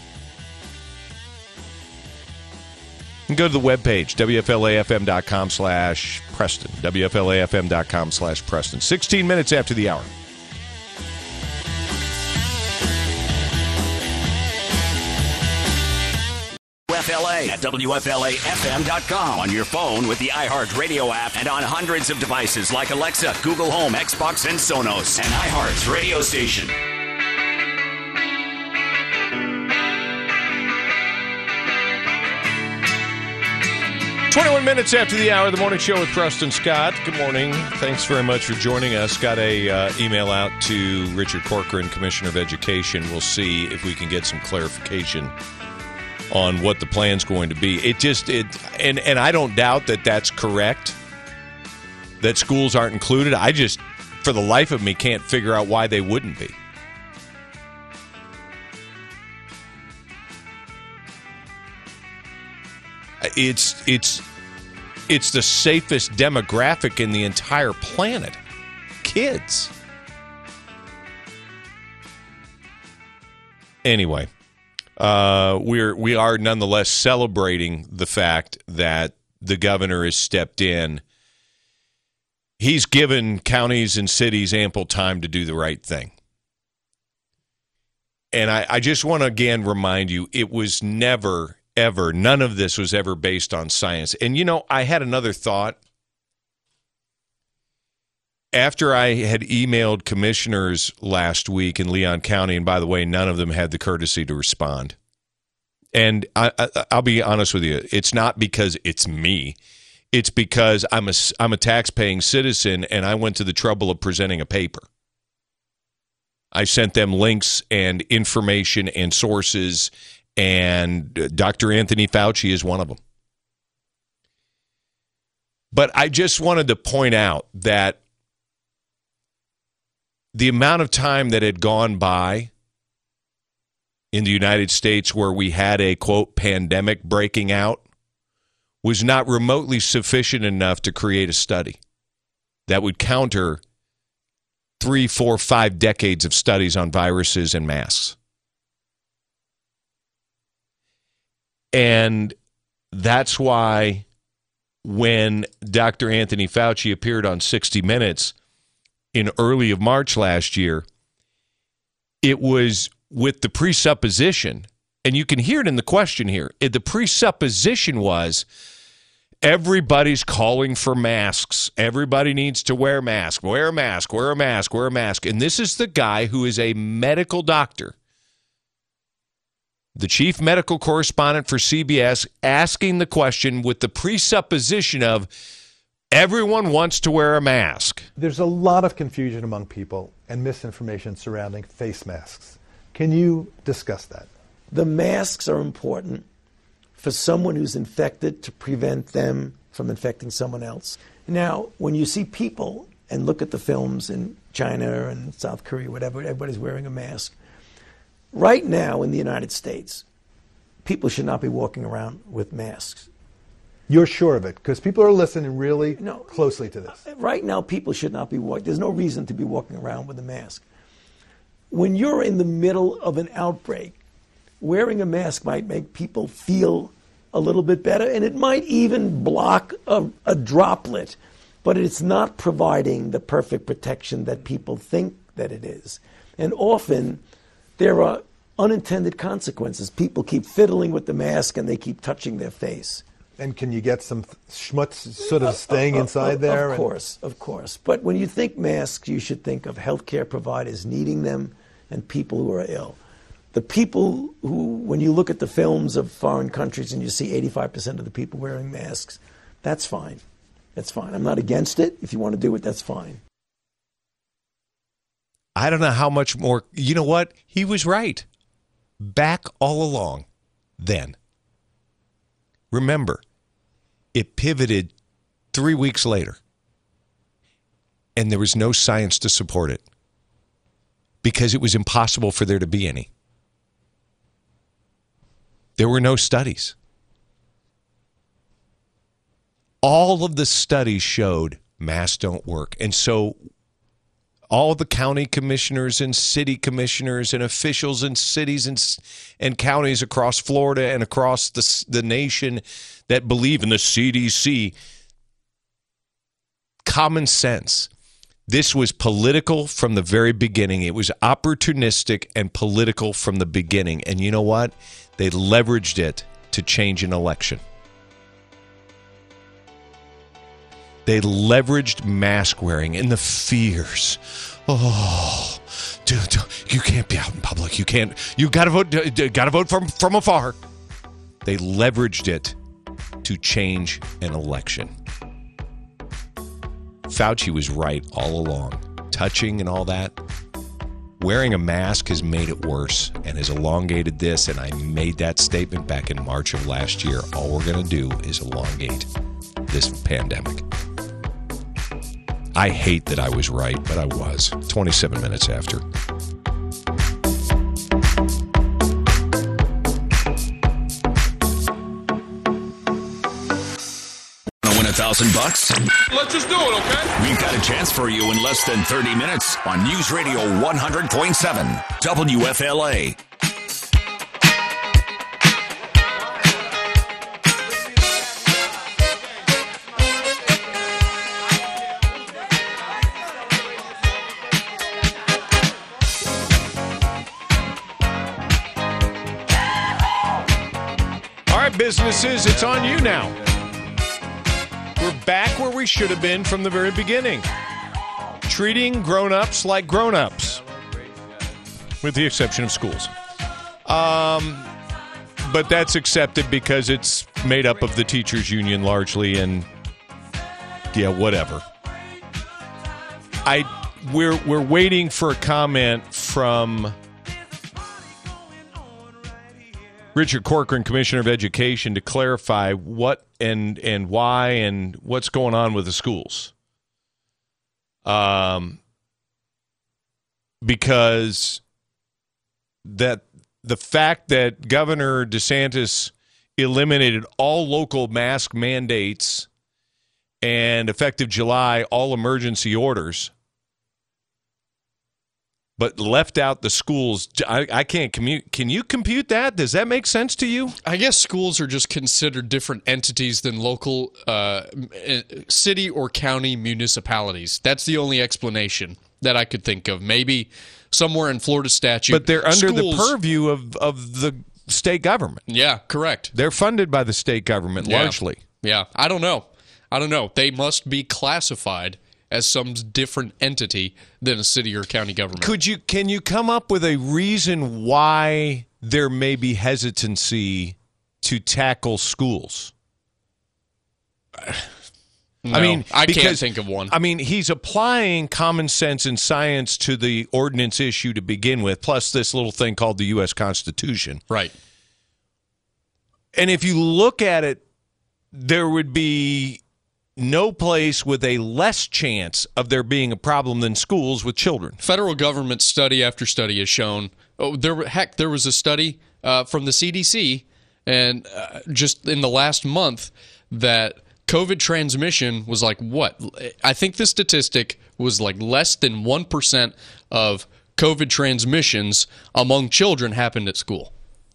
And go to the webpage, WFLAFM.com/Preston, WFLAFM.com/Preston. 16 minutes after the hour. WFLA at WFLAFM.com. On your phone with the iHeartRadio app and on hundreds of devices like Alexa, Google Home, Xbox, and Sonos. And iHeart's radio station. Minutes after the hour, the morning show with Preston Scott. Good morning. Thanks very much for joining us. Got a email out to Richard Corcoran, Commissioner of Education. We'll see if we can get some clarification on what the plan's going to be. And I don't doubt that that's correct, that schools aren't included. I just, for the life of me, can't figure out why they wouldn't be. It's the safest demographic in the entire planet. Kids. Anyway, we are nonetheless celebrating the fact that the governor has stepped in. He's given counties and cities ample time to do the right thing. And I just want to again remind you, it was never, ever, none of this was ever based on science. And, I had another thought. After I had emailed commissioners last week in Leon County, and by the way, none of them had the courtesy to respond. And I'll be honest with you, it's not because it's me. It's because I'm a tax-paying citizen, and I went to the trouble of presenting a paper. I sent them links and information and sources, and Dr. Anthony Fauci is one of them. But I just wanted to point out that the amount of time that had gone by in the United States where we had a, quote, pandemic breaking out was not remotely sufficient enough to create a study that would counter 3, 4, 5 decades of studies on viruses and masks. And that's why when Dr. Anthony Fauci appeared on 60 Minutes in early of March last year, it was with the presupposition, and you can hear it in the question here, the presupposition was everybody's calling for masks. Everybody needs to wear a mask, wear a mask, wear a mask, wear a mask. And this is the guy who is a medical doctor, the chief medical correspondent for CBS, asking the question with the presupposition of everyone wants to wear a mask. There's a lot of confusion among people and misinformation surrounding face masks. Can you discuss that? The masks are important for someone who's infected to prevent them from infecting someone else. Now, when you see people and look at the films in China and South Korea, whatever, everybody's wearing a mask. Right now in the United States, people should not be walking around with masks. You're sure of it? Because people are listening really closely to this. Right now, people should not be walking. There's no reason to be walking around with a mask. When you're in the middle of an outbreak, wearing a mask might make people feel a little bit better, and it might even block a droplet, but it's not providing the perfect protection that people think that it is. And often, there are unintended consequences. People keep fiddling with the mask, and they keep touching their face. And can you get some schmutz sort of staying inside there? Of course. But when you think masks, you should think of healthcare providers needing them and people who are ill. The people who, when you look at the films of foreign countries and you see 85% of the people wearing masks, that's fine. That's fine. I'm not against it. If you want to do it, that's fine. I don't know how much more. You know what? He was right. Back all along then. Remember, it pivoted 3 weeks later, and there was no science to support it because it was impossible for there to be any. There were no studies. All of the studies showed masks don't work. And so all the county commissioners and city commissioners and officials in cities and counties across Florida and across the nation that believe in the CDC, common sense. This was political from the very beginning. It was opportunistic and political from the beginning. And you know what? They leveraged it to change an election. They leveraged mask wearing and the fears. Oh, dude, you can't be out in public. You can't. You got to vote. Got to vote from afar. They leveraged it to change an election. Fauci was right all along. Touching and all that. Wearing a mask has made it worse and has elongated this. And I made that statement back in March of last year. All we're going to do is elongate this pandemic. I hate that I was right, but I was. 27 minutes after. Win $1,000? Let's just do it, okay? We've got a chance for you in less than 30 minutes on News Radio 100.7 WFLA. Businesses, it's on you now. We're back where we should have been from the very beginning. Treating grown-ups like grown-ups. With the exception of schools. But that's accepted because it's made up of the teachers union largely and yeah, whatever. We're waiting for a comment from Richard Corcoran, Commissioner of Education, to clarify what and why and what's going on with the schools. Because that the fact that Governor DeSantis eliminated all local mask mandates and effective July, all emergency orders, but left out the schools. I can't commute. Can you compute that? Does that make sense to you? I guess schools are just considered different entities than local city or county municipalities. That's the only explanation that I could think of. Maybe somewhere in Florida statute. But they're under the purview of the state government. Yeah, correct. They're funded by the state government largely. Yeah, I don't know. They must be classified as some different entity than a city or county government. Can you come up with a reason why there may be hesitancy to tackle schools? No, I can't think of one. I mean, he's applying common sense and science to the ordinance issue to begin with, plus this little thing called the U.S. Constitution. Right. And if you look at it, there would be no place with a less chance of there being a problem than schools with children. Federal government study after study has shown. There was a study from the CDC, and just in the last month, that COVID transmission was like what? I think the statistic was like less than 1% of COVID transmissions among children happened at school.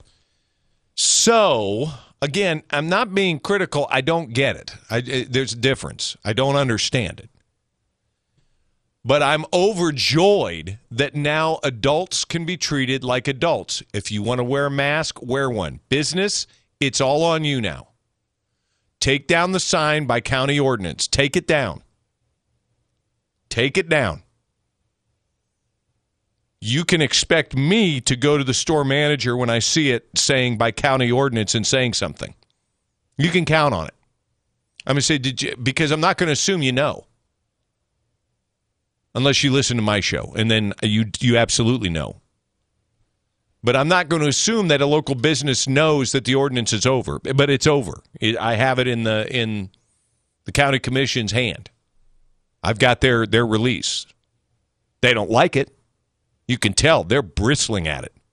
So, again, I'm not being critical. I don't get it. There's a difference. I don't understand it. But I'm overjoyed that now adults can be treated like adults. If you want to wear a mask, wear one. Business, it's all on you now. Take down the sign by county ordinance. Take it down. Take it down. You can expect me to go to the store manager when I see it saying by county ordinance and saying something. You can count on it. I'm going to say, did you? Because I'm not going to assume you know. Unless you listen to my show, and then you absolutely know. But I'm not going to assume that a local business knows that the ordinance is over. But it's over. I have it in the county commission's hand. I've got their release. They don't like it. You can tell they're bristling at it.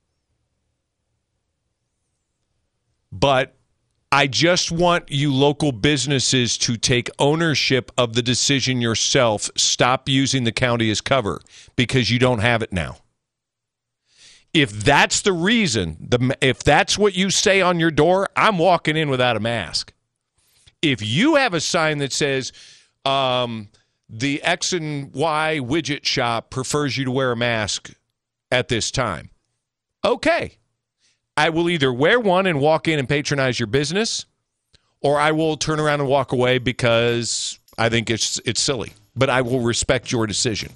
But I just want you local businesses to take ownership of the decision yourself. Stop using the county as cover because you don't have it now. If that's the reason, if that's what you say on your door, I'm walking in without a mask. If you have a sign that says the X and Y widget shop prefers you to wear a mask at this time, okay. I will either wear one and walk in and patronize your business, or I will turn around and walk away because I think it's silly. But I will respect your decision.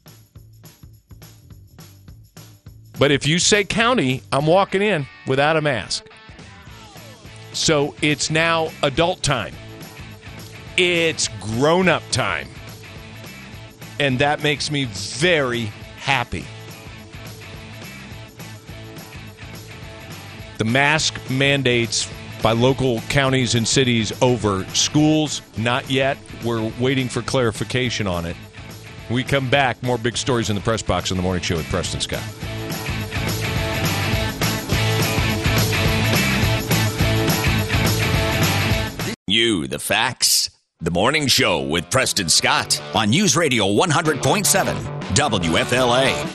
But if you say county, I'm walking in without a mask. So it's now adult time. It's grown-up time. And that makes me very happy. The mask mandates by local counties and cities over. Schools, not yet. We're waiting for clarification on it. When we come back, more big stories in the press box on the morning show with Preston Scott. You, the facts. The Morning Show with Preston Scott on News Radio 100.7 WFLA.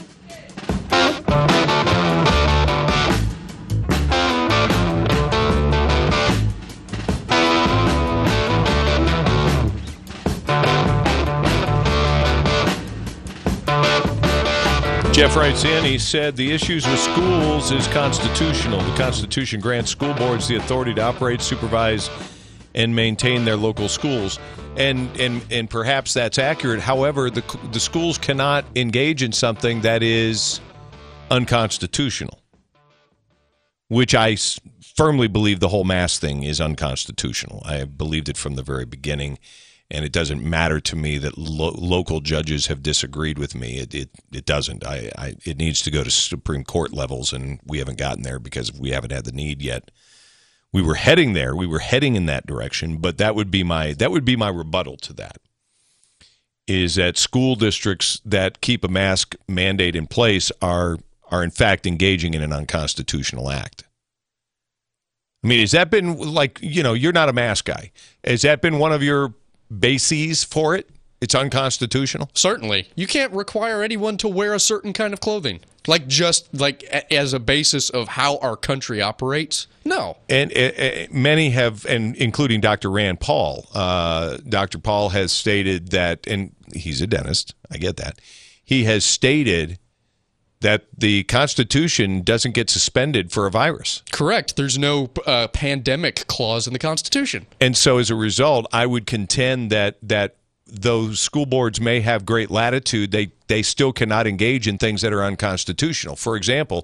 Jeff writes in, he said, the issues with schools is constitutional. The Constitution grants school boards the authority to operate, supervise, and maintain their local schools. And perhaps that's accurate. However, the schools cannot engage in something that is unconstitutional, which I firmly believe the whole mask thing is unconstitutional. I have believed it from the very beginning. And it doesn't matter to me that local judges have disagreed with me. It doesn't. It needs to go to Supreme Court levels, and we haven't gotten there because we haven't had the need yet. We were heading there. We were heading in that direction, but that would be my rebuttal to that. Is that school districts that keep a mask mandate in place are in fact engaging in an unconstitutional act. I mean, has that been you're not a mask guy. Has that been one of your bases for it? It's unconstitutional? Certainly. You can't require anyone to wear a certain kind of clothing. As a basis of how our country operates? No. And many have, and including Dr. Rand Paul. Dr. Paul has stated that, and he's a dentist, I get that. He has stated that the Constitution doesn't get suspended for a virus. Correct. There's no pandemic clause in the Constitution. And so as a result, I would contend that though school boards may have great latitude, they still cannot engage in things that are unconstitutional. For example,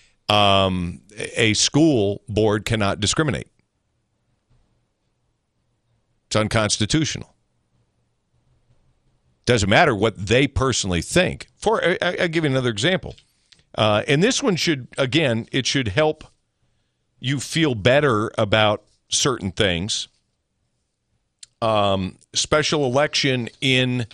a school board cannot discriminate. It's unconstitutional. Doesn't matter what they personally think. I'll give you another example. And this one should help you feel better about certain things. Special election in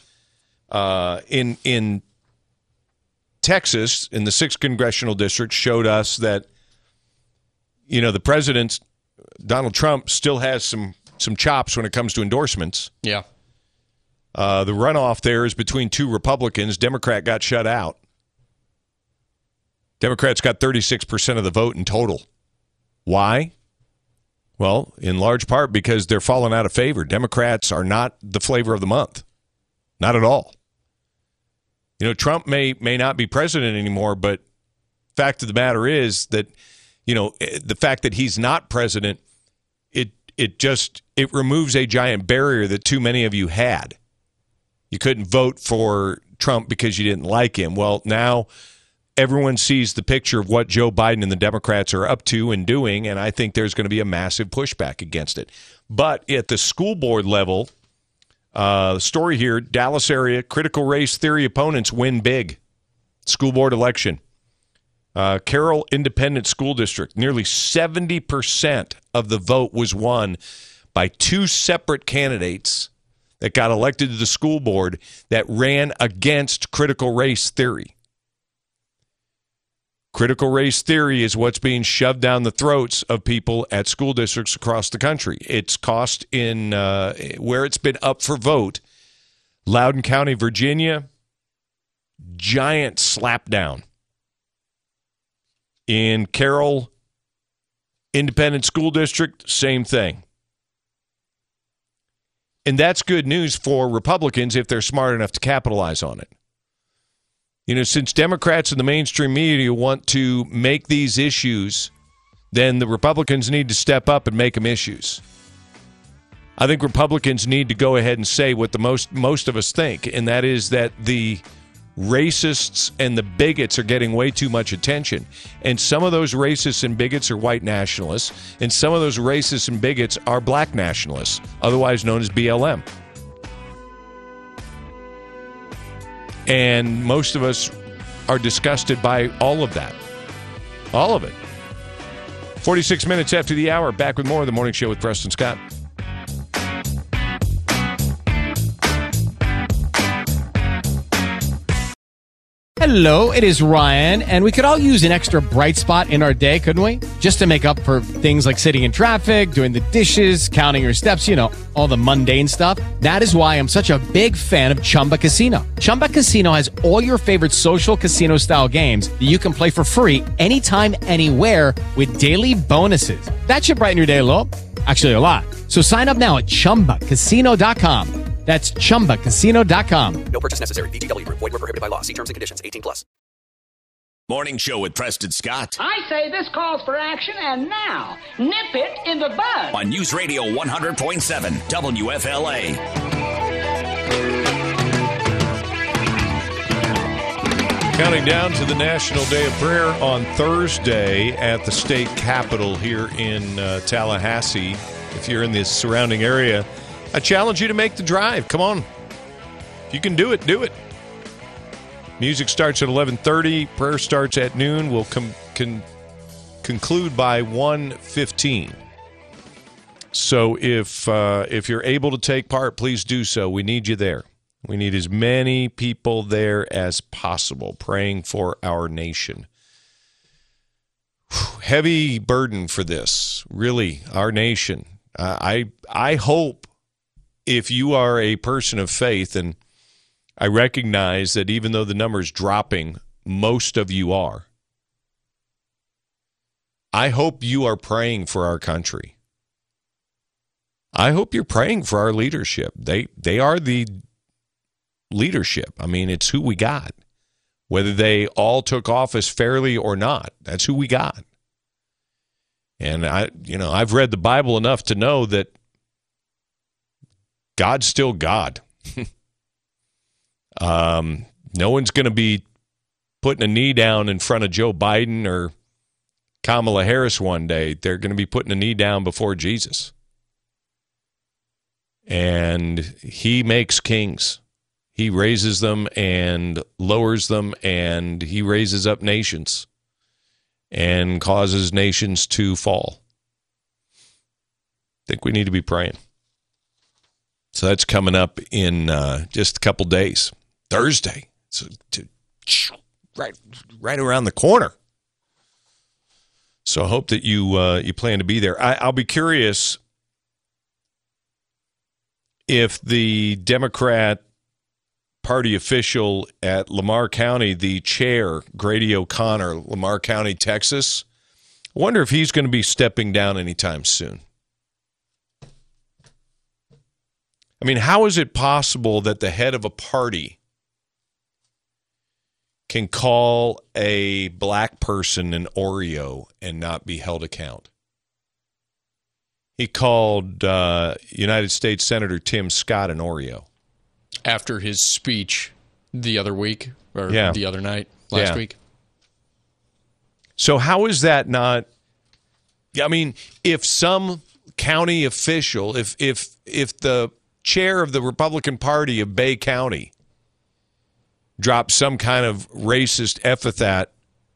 Texas, in the 6th congressional district, showed us that the president, Donald Trump, still has some chops when it comes to endorsements. Yeah. The runoff there is between two Republicans. Democrat got shut out. Democrats got 36% of the vote in total. Why? Well, in large part because they're falling out of favor. Democrats are not the flavor of the month. Not at all. Trump may not be president anymore, but fact of the matter is that, the fact that he's not president, it removes a giant barrier that too many of you had. You couldn't vote for Trump because you didn't like him. Well, now everyone sees the picture of what Joe Biden and the Democrats are up to and doing, and I think there's going to be a massive pushback against it. But at the school board level, the story here, Dallas area, critical race theory opponents win big. School board election. Carroll Independent School District, nearly 70% of the vote was won by two separate candidates that got elected to the school board that ran against critical race theory. Critical race theory is what's being shoved down the throats of people at school districts across the country. It's cost in where it's been up for vote. Loudoun County, Virginia, giant slapdown. In Carroll Independent School District, same thing. And that's good news for Republicans if they're smart enough to capitalize on it. Since Democrats and the mainstream media want to make these issues, then the Republicans need to step up and make them issues. I think Republicans need to go ahead and say what the most of us think, and that is that the racists and the bigots are getting way too much attention. And some of those racists and bigots are white nationalists, and some of those racists and bigots are black nationalists, otherwise known as BLM. And most of us are disgusted by all of that. All of it. 46 minutes after the hour, back with more of the Morning Show with Preston Scott. Hello, it is Ryan, and we could all use an extra bright spot in our day, couldn't we? Just to make up for things like sitting in traffic, doing the dishes, counting your steps, all the mundane stuff. That is why I'm such a big fan of Chumba Casino. Chumba Casino has all your favorite social casino-style games that you can play for free anytime, anywhere with daily bonuses. That should brighten your day a little. Actually, a lot. So sign up now at ChumbaCasino.com. That's ChumbaCasino.com. No purchase necessary. VGW Group. Void where prohibited by law. See terms and conditions. 18+. Morning Show with Preston Scott. I say this calls for action, and now, nip it in the bud. On News Radio 100.7 WFLA. Counting down to the National Day of Prayer on Thursday at the state capitol here in Tallahassee. If you're in the surrounding area, I challenge you to make the drive. Come on. If you can do it, do it. Music starts at 11:30. Prayer starts at noon. We'll conclude by 1:15. So if you're able to take part, please do so. We need you there. We need as many people there as possible praying for our nation. Heavy burden for this, really, our nation. I hope if you are a person of faith, and I recognize that even though the number's dropping, most of you are. I hope you are praying for our country. I hope you're praying for our leadership. They are the leadership. I mean, it's who we got. Whether they all took office fairly or not, that's who we got. And I've read the Bible enough to know that God's still God. No one's going to be putting a knee down in front of Joe Biden or Kamala Harris one day. They're going to be putting a knee down before Jesus. And he makes kings. He raises them and lowers them, and he raises up nations and causes nations to fall. I think we need to be praying. So that's coming up in just a couple days. Thursday. So right around the corner. So I hope that you plan to be there. I'll be curious if the Democrat Party official at Lamar County, the chair, Grady O'Connor, Lamar County, Texas, I wonder if he's going to be stepping down anytime soon. I mean, how is it possible that the head of a party can call a black person an Oreo and not be held account? He called United States Senator Tim Scott an Oreo. After his speech the other week, or the other night, last week. So how is that not... I mean, if some county official, if the chair of the Republican Party of Bay County dropped some kind of racist epithet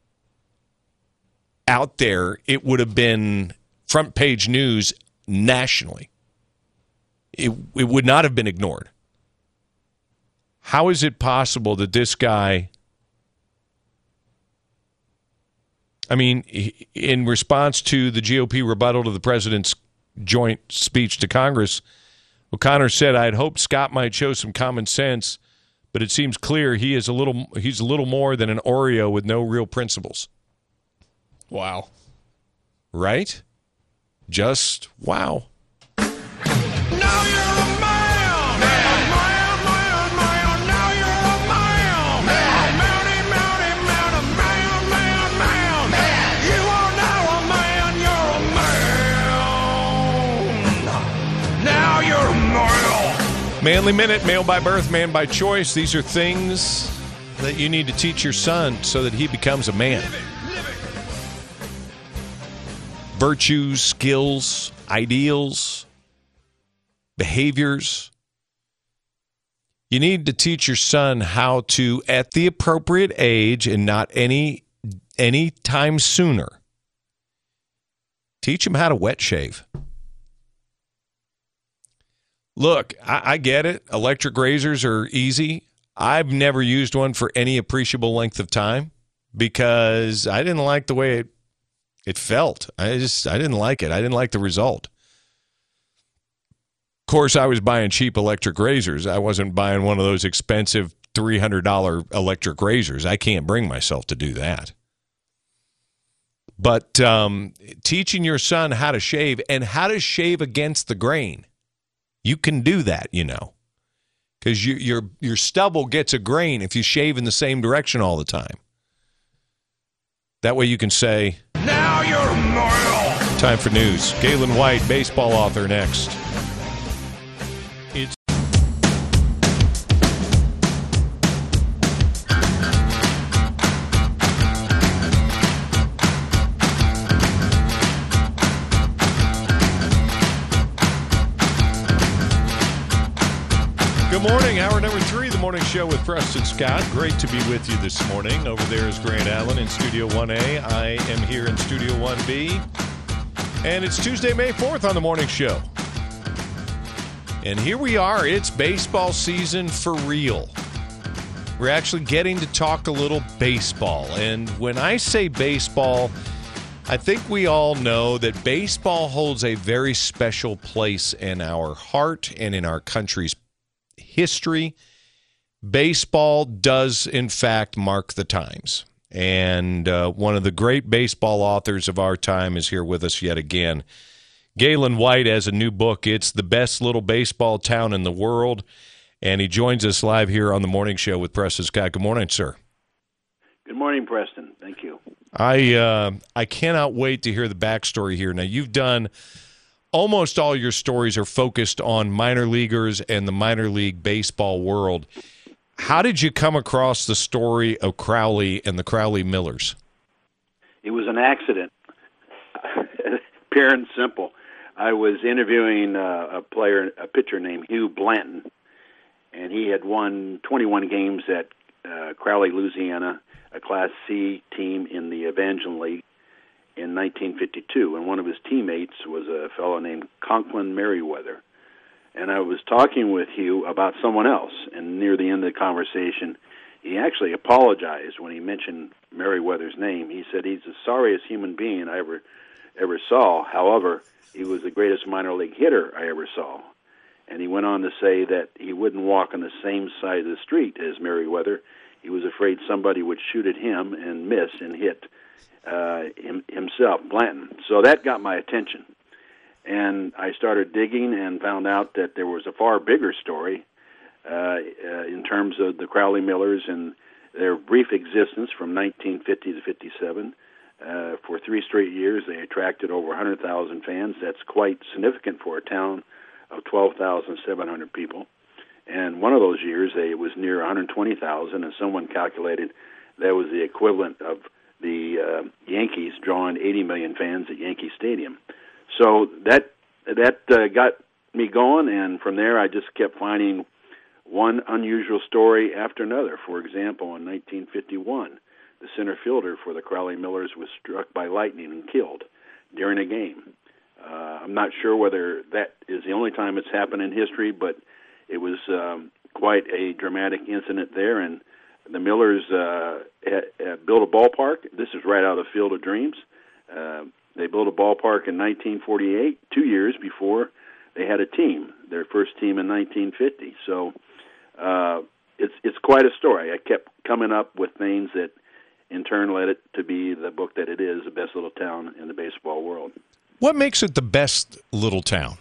out there, it would have been front page news nationally. It would not have been ignored. How is it possible that this guy, I mean, in response to the GOP rebuttal to the president's joint speech to Congress, O'Connor said, "I'd hoped Scott might show some common sense, but it seems clear he's a little more than an Oreo with no real principles." Wow. Right? Just wow. Manly Minute, male by birth, man by choice. These are things that you need to teach your son so that he becomes a man. Virtues, skills, ideals, behaviors. You need to teach your son how to, at the appropriate age and not any time sooner, teach him how to wet shave. Look, I get it. Electric razors are easy. I've never used one for any appreciable length of time because I didn't like the way it felt. I didn't like it. I didn't like the result. Of course, I was buying cheap electric razors. I wasn't buying one of those expensive $300 electric razors. I can't bring myself to do that. But teaching your son how to shave and how to shave against the grain. You can do that, because your stubble gets a grain if you shave in the same direction all the time. That way you can say, "Now you're loyal." Time for news. Galen White, baseball author, next. It's morning, hour number 3, the morning show with Preston Scott. Great to be with you this morning. Over there is Grant Allen in Studio 1A. I am here in Studio 1B. And it's Tuesday, May 4th on the morning show. And here we are. It's baseball season for real. We're actually getting to talk a little baseball. And when I say baseball, I think we all know that baseball holds a very special place in our heart and in our country's history. Baseball does, in fact, mark the times. And one of the great baseball authors of our time is here with us yet again. Galen White has a new book. It's The Best Little Baseball Town in the World. And he joins us live here on the morning show with Preston Scott. Good morning, sir. Good morning, Preston. Thank you. I cannot wait to hear the backstory here. Now, you've done almost all your stories are focused on minor leaguers and the minor league baseball world. How did you come across the story of Crowley and the Crowley Millers? It was an accident, pure and simple. I was interviewing a pitcher named Hugh Blanton, and he had won 21 games at Crowley, Louisiana, a Class C team in the Evangeline League in 1952, and one of his teammates was a fellow named Conklin Merriweather. And I was talking with Hugh about someone else, and near the end of the conversation, he actually apologized when he mentioned Merriweather's name. He said he's the sorriest human being I ever saw. However, he was the greatest minor league hitter I ever saw. And he went on to say that he wouldn't walk on the same side of the street as Merriweather. He was afraid somebody would shoot at him and miss and hit himself, Blanton. So that got my attention. And I started digging and found out that there was a far bigger story in terms of the Crowley Millers and their brief existence from 1950 to 57. For 3 straight years, they attracted over 100,000 fans. That's quite significant for a town of 12,700 people. And one of those years, it was near 120,000, and someone calculated that was the equivalent of the Yankees drawing 80 million fans at Yankee Stadium. So that got me going, and from there I just kept finding one unusual story after another. For example, in 1951, the center fielder for the Crowley Millers was struck by lightning and killed during a game. I'm not sure whether that is the only time it's happened in history, but it was quite a dramatic incident there, and the Millers had built a ballpark. This is right out of the Field of Dreams. They built a ballpark in 1948, 2 years before they had a team, their first team in 1950. So it's quite a story. I kept coming up with things that in turn led it to be the book that it is, The Best Little Town in the Baseball World. What makes it the best little town?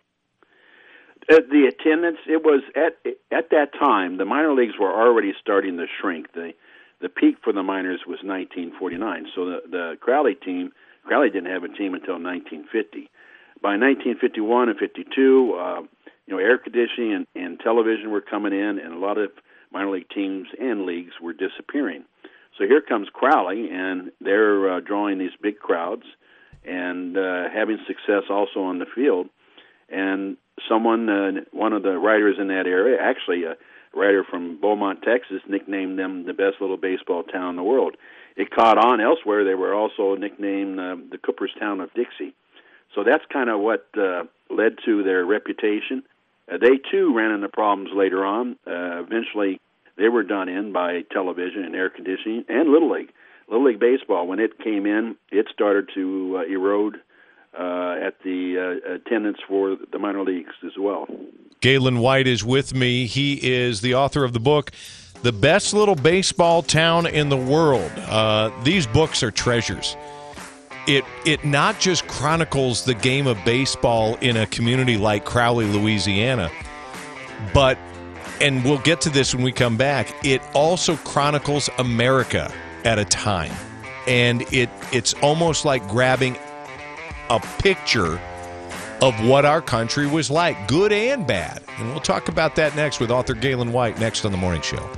The attendance, it was at that time, the minor leagues were already starting to shrink. The peak for the minors was 1949. So the Crowley team, Crowley didn't have a team until 1950. By 1951 and 52, air conditioning and television were coming in, and a lot of minor league teams and leagues were disappearing. So here comes Crowley, and they're drawing these big crowds and having success also on the field. And someone, one of the writers in that area, actually a writer from Beaumont, Texas, nicknamed them the best little baseball town in the world. It caught on elsewhere. They were also nicknamed the Cooperstown of Dixie. So that's kind of what led to their reputation. They, too, ran into problems later on. Eventually, they were done in by television and air conditioning and Little League. Little League Baseball, when it came in, it started to erode at the attendance for the minor leagues as well. Galen White is with me. He is the author of the book, The Best Little Baseball Town in the World. These books are treasures. It not just chronicles the game of baseball in a community like Crowley, Louisiana, but, and we'll get to this when we come back, it also chronicles America at a time. And it's almost like grabbing a picture of what our country was like, good and bad. And we'll talk about that next with author Galen White, next on The Morning Show.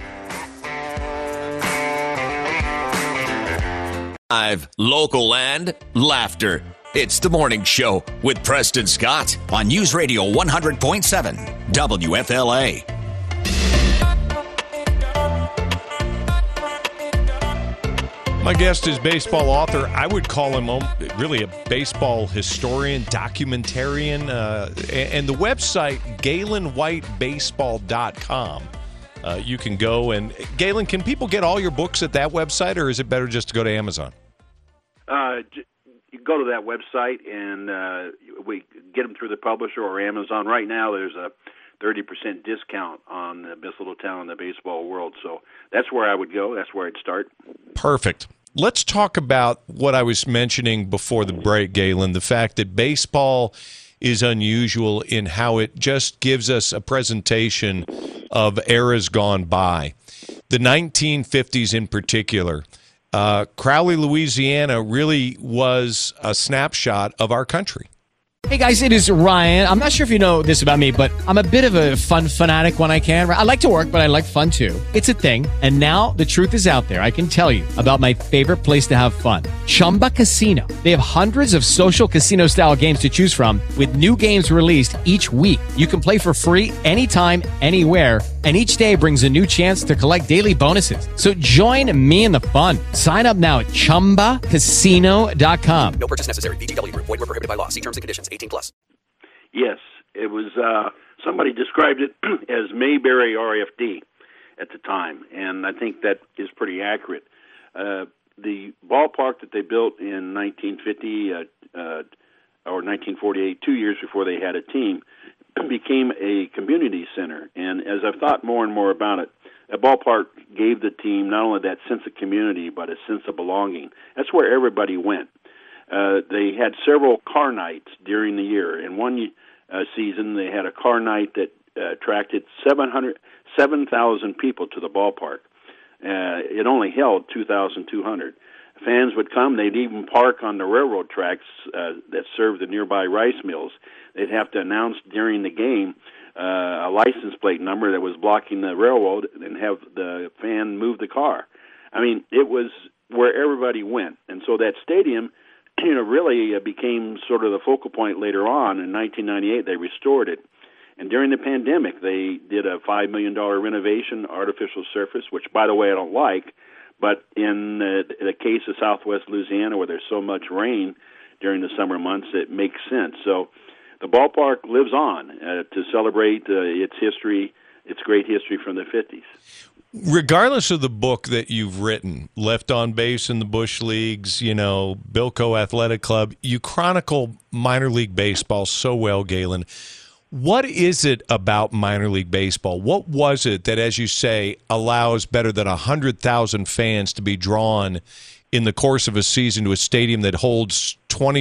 Live, local, and laughter. It's The Morning Show with Preston Scott on News Radio 100.7 WFLA. My guest is baseball author. I would call him really a baseball historian, documentarian, and the website GalenWhiteBaseball.com. You can go and Galen, can people get all your books at that website, or is it better just to go to Amazon? You go to that website and we get them through the publisher or Amazon. Right now, there's a 30% discount on the best little town in the baseball world. So that's where I would go. That's where I'd start. Perfect. Let's talk about what I was mentioning before the break, Galen, the fact that baseball is unusual in how it just gives us a presentation of eras gone by. The 1950s in particular, Crowley, Louisiana really was a snapshot of our country. Hey guys, it is Ryan. I'm not sure if you know this about me, but I'm a bit of a fun fanatic when I can. I like to work, but I like fun too. It's a thing. And now the truth is out there. I can tell you about my favorite place to have fun. Chumba Casino. They have hundreds of social casino style games to choose from with new games released each week. You can play for free anytime, anywhere. And each day brings a new chance to collect daily bonuses. So join me in the fun. Sign up now at ChumbaCasino.com. No purchase necessary. VGW Group. Void where prohibited by law. See terms and conditions. 18+. Yes, it was. Somebody described it as Mayberry RFD at the time, and I think that is pretty accurate. The ballpark that they built in 1950 or 1948, 2 years before they had a team, became a community center. And as I've thought more and more about it, a ballpark gave the team not only that sense of community, but a sense of belonging. That's where everybody went. They had several car nights during the year. In one season, they had a car night that attracted 7,000 people to the ballpark. It only held 2,200. Fans would come. They'd even park on the railroad tracks that served the nearby rice mills. They'd have to announce during the game a license plate number that was blocking the railroad and have the fan move the car. I mean, it was where everybody went. And so that stadium, really became sort of the focal point later on. In 1998, they restored it. And during the pandemic, they did a $5 million renovation, artificial surface, which, by the way, I don't like. But in the case of Southwest Louisiana, where there's so much rain during the summer months, it makes sense. So the ballpark lives on to celebrate its history, its great history from the 50s. Regardless of the book that you've written, Left on Base in the Bush Leagues, Bilko Athletic Club, you chronicle minor league baseball so well, Galen. What is it about minor league baseball? What was it that, as you say, allows better than 100,000 fans to be drawn in the course of a season to a stadium that holds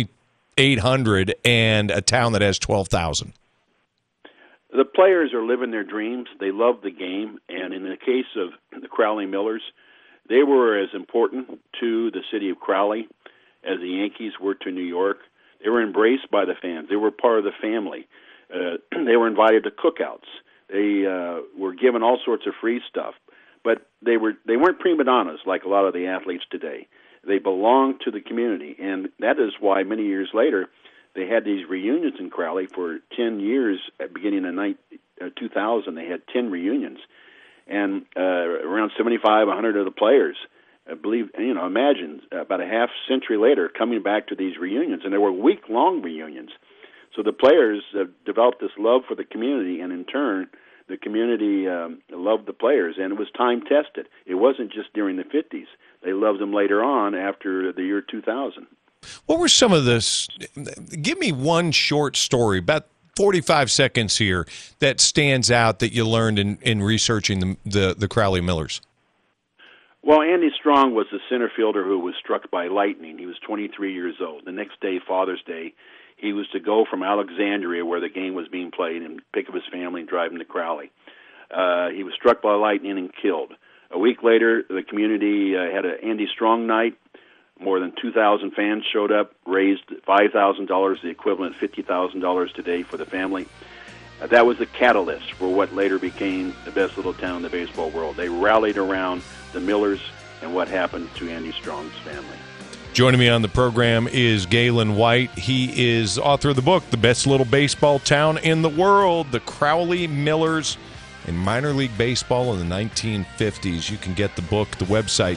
2,800 and a town that has 12,000? The players are living their dreams. They love the game. And in the case of the Crowley Millers, they were as important to the city of Crowley as the Yankees were to New York. They were embraced by the fans. They were part of the family. They were invited to cookouts. They were given all sorts of free stuff. But they weren't prima donnas like a lot of the athletes today. They belonged to the community. And that is why many years later, they had these reunions in Crowley for 10 years. At beginning of 2000, they had 10 reunions, and around 100 of the players, imagine about a half century later coming back to these reunions, and they were week-long reunions. So the players developed this love for the community, and in turn, the community loved the players, and it was time-tested. It wasn't just during the 50s. They loved them later on after the year 2000. What were some of this? Give me one short story, about 45 seconds here, that stands out that you learned in researching the Crowley Millers. Well, Andy Strong was the center fielder who was struck by lightning. He was 23 years old. The next day, Father's Day, he was to go from Alexandria, where the game was being played, and pick up his family and drive him to Crowley. He was struck by lightning and killed. A week later, the community had an Andy Strong night. More than 2,000 fans showed up, raised $5,000, the equivalent of $50,000 today for the family. That was the catalyst for what later became the best little town in the baseball world. They rallied around the Millers and what happened to Andy Strong's family. Joining me on the program is Galen White. He is author of the book, The Best Little Baseball Town in the World, the Crowley Millers. in minor league baseball in the 1950s. You can get the book, the website,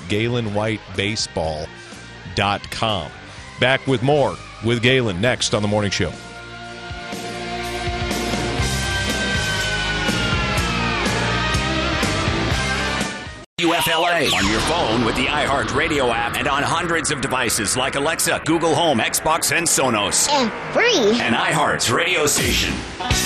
GalenWhiteBaseball.com. Back with more with Galen next on The Morning Show. WFLA on your phone with the iHeartRadio app and on hundreds of devices like Alexa, Google Home, Xbox, and Sonos. And free. And iHeart's radio station.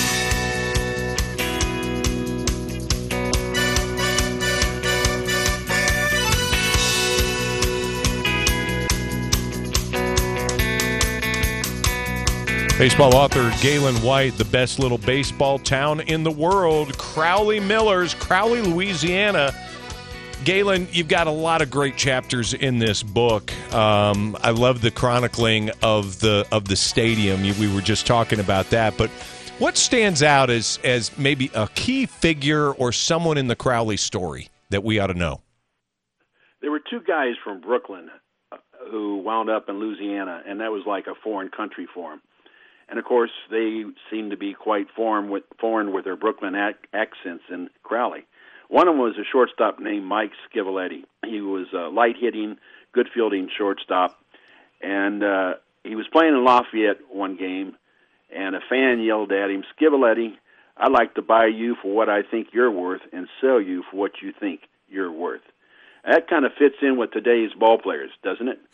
Baseball author Galen White, the best little baseball town in the world, Crowley Millers, Crowley, Louisiana. Galen, you've got a lot of great chapters in this book. I love the chronicling of the stadium. We were just talking about that. But what stands out as maybe a key figure or someone in the Crowley story that we ought to know? There were two guys from Brooklyn who wound up in Louisiana, and that was like a foreign country for them. And, of course, they seemed to be quite foreign with their Brooklyn accents in Crowley. One of them was a shortstop named Mike Schiavoletti. He was a light-hitting, good-fielding shortstop. And he was playing in Lafayette one game, and a fan yelled at him, "Schiavoletti, I'd like to buy you for what I think you're worth and sell you for what you think you're worth." That kind of fits in with today's ball players, doesn't it?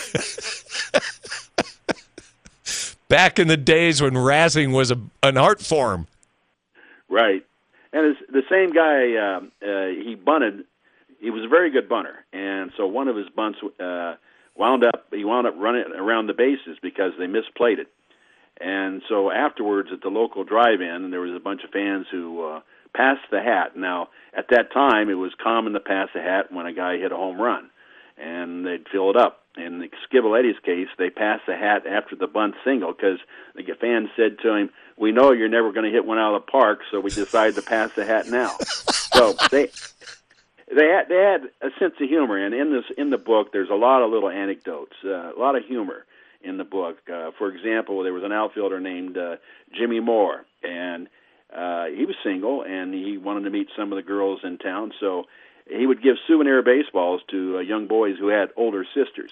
Back in the days when razzing was an art form. Right. And the same guy, he bunted. He was a very good bunter, and so one of his bunts wound up running around the bases because they misplayed it. And so afterwards at the local drive-in, there was a bunch of fans who passed the hat. Now, at that time, it was common to pass the hat when a guy hit a home run, and they'd fill it up. In Schiavoletti's case, they passed the hat after the bunt single because the fans said to him, "We know you're never going to hit one out of the park, so we decided to pass the hat now." So they had a sense of humor, and in the book, there's a lot of little anecdotes, a lot of humor in the book. For example, there was an outfielder named Jimmy Moore, and he was single, and he wanted to meet some of the girls in town, so he would give souvenir baseballs to young boys who had older sisters.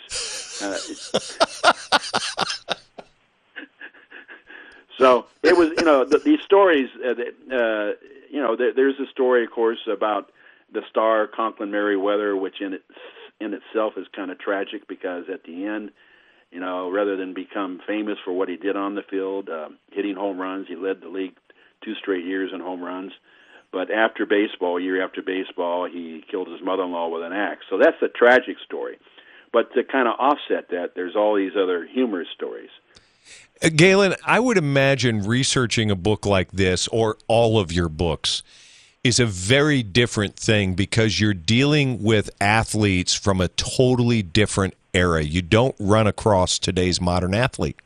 So it was, these stories, there's a story, of course, about the star Conklin Merriweather, which in itself is kind of tragic because at the end, rather than become famous for what he did on the field, hitting home runs, he led the league 2 straight years in home runs. But after baseball, year after baseball, he killed his mother-in-law with an axe. So that's a tragic story. But to kind of offset that, there's all these other humorous stories. Galen, I would imagine researching a book like this, or all of your books, is a very different thing because you're dealing with athletes from a totally different era. You don't run across today's modern athlete.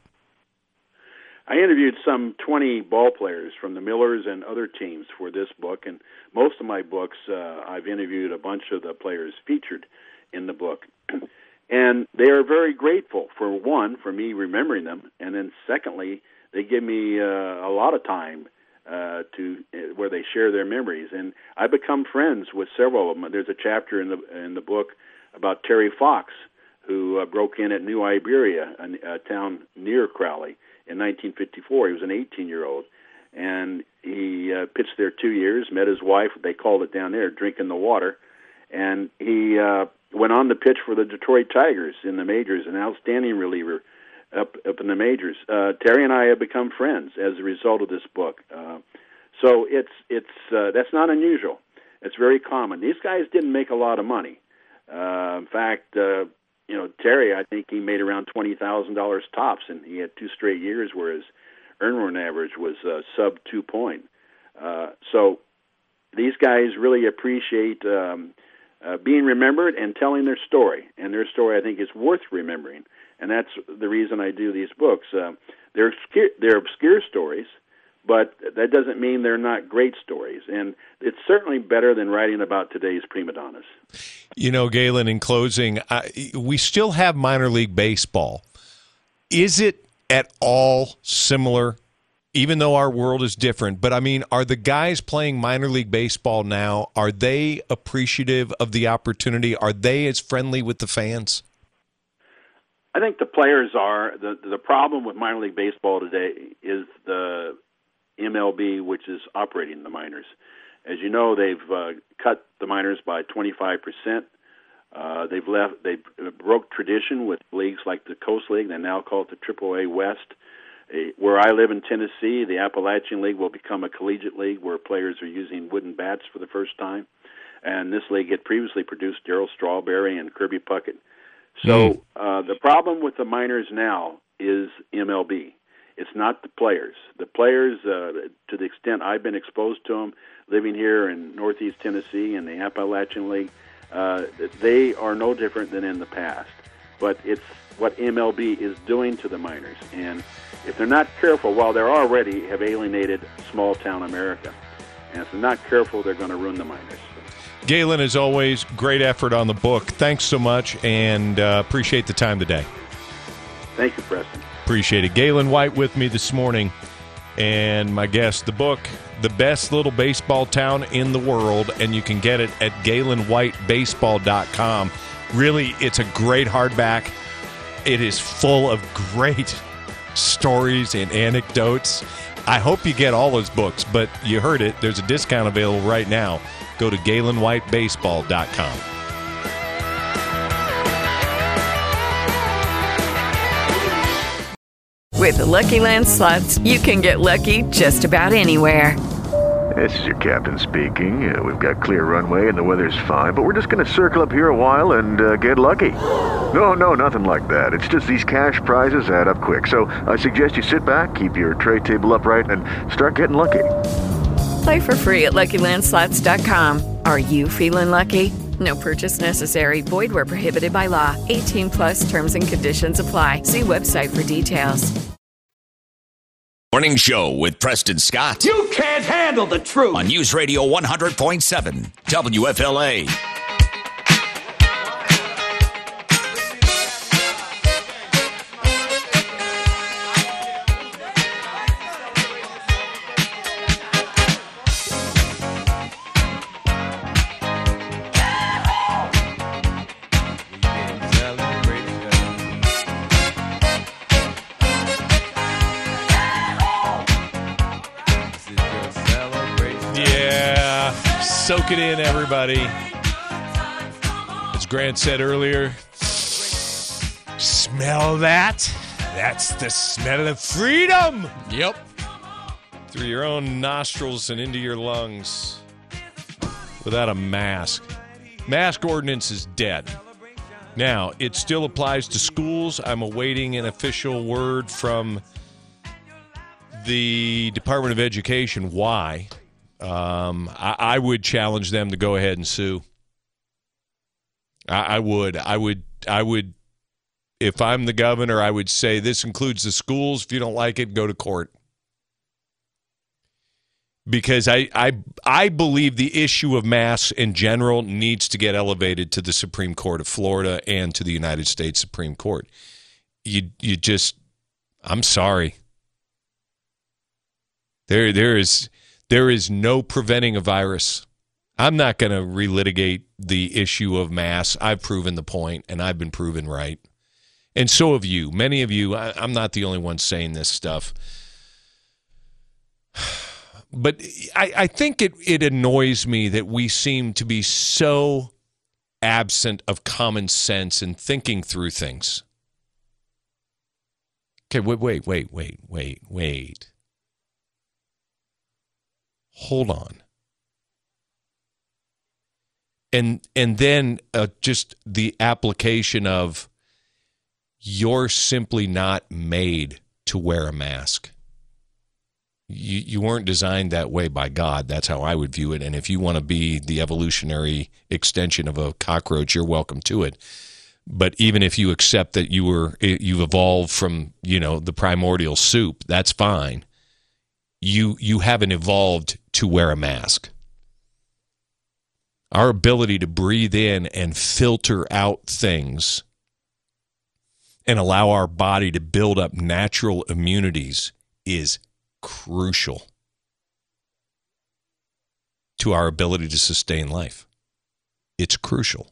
I interviewed some 20 ball players from the Millers and other teams for this book, and most of my books, I've interviewed a bunch of the players featured in the book. And they are very grateful, for one, for me remembering them, and then secondly, they give me a lot of time where they share their memories. And I become friends with several of them. There's a chapter in the book about Terry Fox, who broke in at New Iberia, a town near Crowley, in 1954. He was an 18-year-old, and he pitched there 2 years, met his wife, they called it down there, drinking the water, and he went on to pitch for the Detroit Tigers in the majors, an outstanding reliever up in the majors. Terry and I have become friends as a result of this book. So that's not unusual. It's very common. These guys didn't make a lot of money. In fact, Terry, I think he made around $20,000 tops, and he had 2 straight years where his earned run average was sub 2 point. So these guys really appreciate being remembered and telling their story, and their story, I think, is worth remembering, and that's the reason I do these books. They're obscure stories, but that doesn't mean they're not great stories, and it's certainly better than writing about today's prima donnas. Galen, in closing, we still have minor league baseball. Is it at all similar even though our world is different. But, I mean, are the guys playing minor league baseball now, are they appreciative of the opportunity? Are they as friendly with the fans? I think the players are. The problem with minor league baseball today is the MLB, which is operating the minors. As you know, they've cut the minors by 25%. They broke tradition with leagues like the Coast League. They now call it the AAA West. Where I live in Tennessee, the Appalachian League will become a collegiate league where players are using wooden bats for the first time. And this league had previously produced Darryl Strawberry and Kirby Puckett. So the problem with the minors now is MLB. It's not the players. The players, to the extent I've been exposed to them, living here in Northeast Tennessee in the Appalachian League, they are no different than in the past. But it's what MLB is doing to the minors. And if they're not careful, while they already have alienated small-town America, and if they're not careful, they're going to ruin the minors. Galen, as always, great effort on the book. Thanks so much, and appreciate the time today. Thank you, Preston. Appreciate it. Galen White with me this morning, and my guest, the book, The Best Little Baseball Town in the World, and you can get it at GalenWhiteBaseball.com. Really, it's a great hardback. It is full of great stories and anecdotes. I hope you get all those books, but you heard it. There's a discount available right now. Go to GalenWhiteBaseball.com. With the Lucky Land Slots, you can get lucky just about anywhere. This is your captain speaking. We've got clear runway and the weather's fine, but we're just going to circle up here a while and get lucky. No, nothing like that. It's just these cash prizes add up quick. So I suggest you sit back, keep your tray table upright, and start getting lucky. Play for free at LuckyLandSlots.com. Are you feeling lucky? No purchase necessary. Void where prohibited by law. 18+ terms and conditions apply. See website for details. Morning Show with Preston Scott. You can't handle the truth. On News Radio 100.7 WFLA. Soak it in, everybody. As Grant said earlier, smell that? That's the smell of freedom. Yep. Through your own nostrils and into your lungs without a mask. Mask ordinance is dead. Now, it still applies to schools. I'm awaiting an official word from the Department of Education. Why? I would challenge them to go ahead and sue. I would. If I'm the governor, I would say this includes the schools. If you don't like it, go to court. Because I believe the issue of masks in general needs to get elevated to the Supreme Court of Florida and to the United States Supreme Court. You just, I'm sorry. There is no preventing a virus. I'm not going to relitigate the issue of masks. I've proven the point, and I've been proven right. And so have you. Many of you. I'm not the only one saying this stuff. But I think it annoys me that we seem to be so absent of common sense and thinking through things. Okay, wait. Hold on. And then just the application of you're simply not made to wear a mask. You weren't designed that way by God. That's how I would view it. And if you want to be the evolutionary extension of a cockroach, you're welcome to it. But even if you accept that you've evolved from, the primordial soup, that's fine. You haven't evolved to wear a mask. Our ability to breathe in and filter out things and allow our body to build up natural immunities is crucial to our ability to sustain life. It's crucial.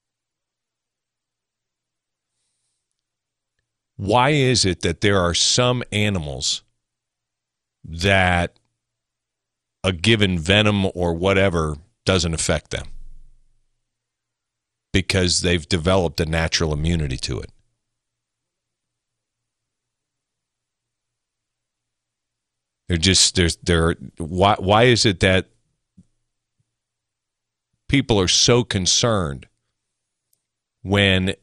Why is it that there are some animals that a given venom or whatever doesn't affect them? Because they've developed a natural immunity to it. Why is it that people are so concerned when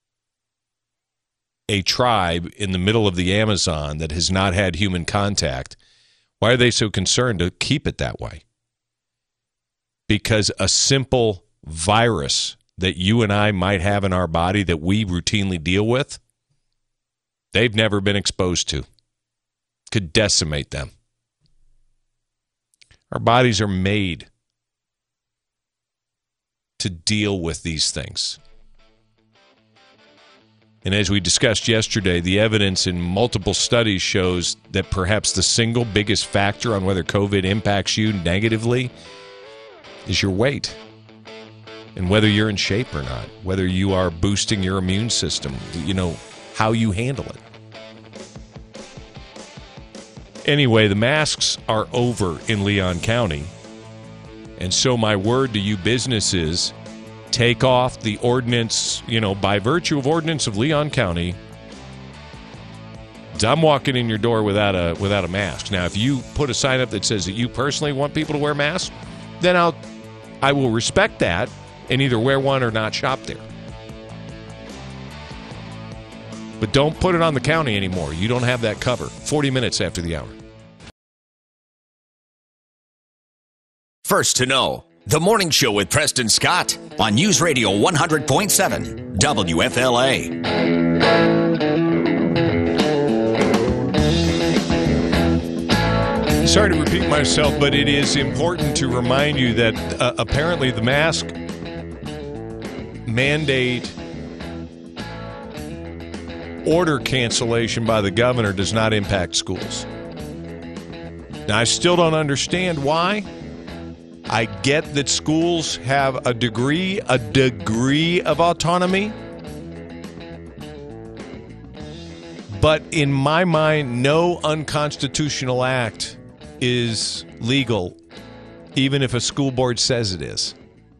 a tribe in the middle of the Amazon that has not had human contact, why are they so concerned to keep it that way? Because a simple virus that you and I might have in our body that we routinely deal with, they've never been exposed to. Could decimate them. Our bodies are made to deal with these things. And as we discussed yesterday, the evidence in multiple studies shows that perhaps the single biggest factor on whether COVID impacts you negatively is your weight. And whether you're in shape or not, whether you are boosting your immune system, how you handle it. Anyway, the masks are over in Leon County. And so my word to you businesses, take off the ordinance, by virtue of ordinance of Leon County. I'm walking in your door without a mask. Now, if you put a sign up that says that you personally want people to wear masks, then I will respect that and either wear one or not shop there. But don't put it on the county anymore. You don't have that cover. 40 minutes after the hour. First to know, The Morning Show with Preston Scott on News Radio 100.7 WFLA. Sorry to repeat myself, but it is important to remind you that apparently the mask mandate order cancellation by the governor does not impact schools. Now, I still don't understand why. I get that schools have a degree of autonomy. But in my mind, no unconstitutional act is legal, even if a school board says it is.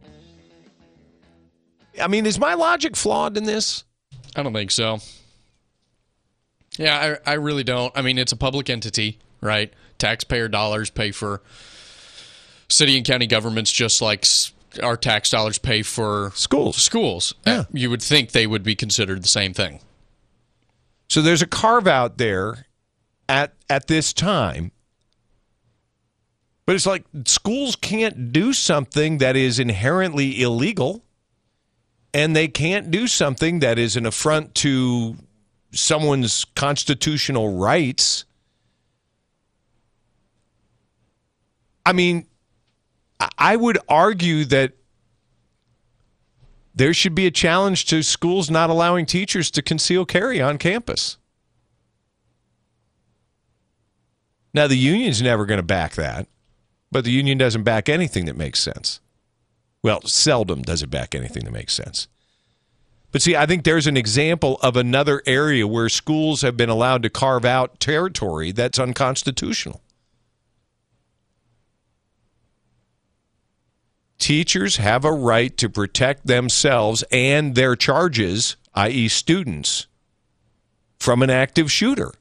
I mean, is my logic flawed in this? I don't think so. Yeah, I really don't. I mean, it's a public entity, right? Taxpayer dollars pay for city and county governments just like our tax dollars pay for schools. Yeah. You would think they would be considered the same thing. So there's a carve-out there at this time. But it's like schools can't do something that is inherently illegal, and they can't do something that is an affront to someone's constitutional rights. I mean, I would argue that there should be a challenge to schools not allowing teachers to conceal carry on campus. Now, the union's never going to back that, but the union doesn't back anything that makes sense. Well, seldom does it back anything that makes sense. But see, I think there's an example of another area where schools have been allowed to carve out territory that's unconstitutional. Teachers have a right to protect themselves and their charges, i.e. students, from an active shooter.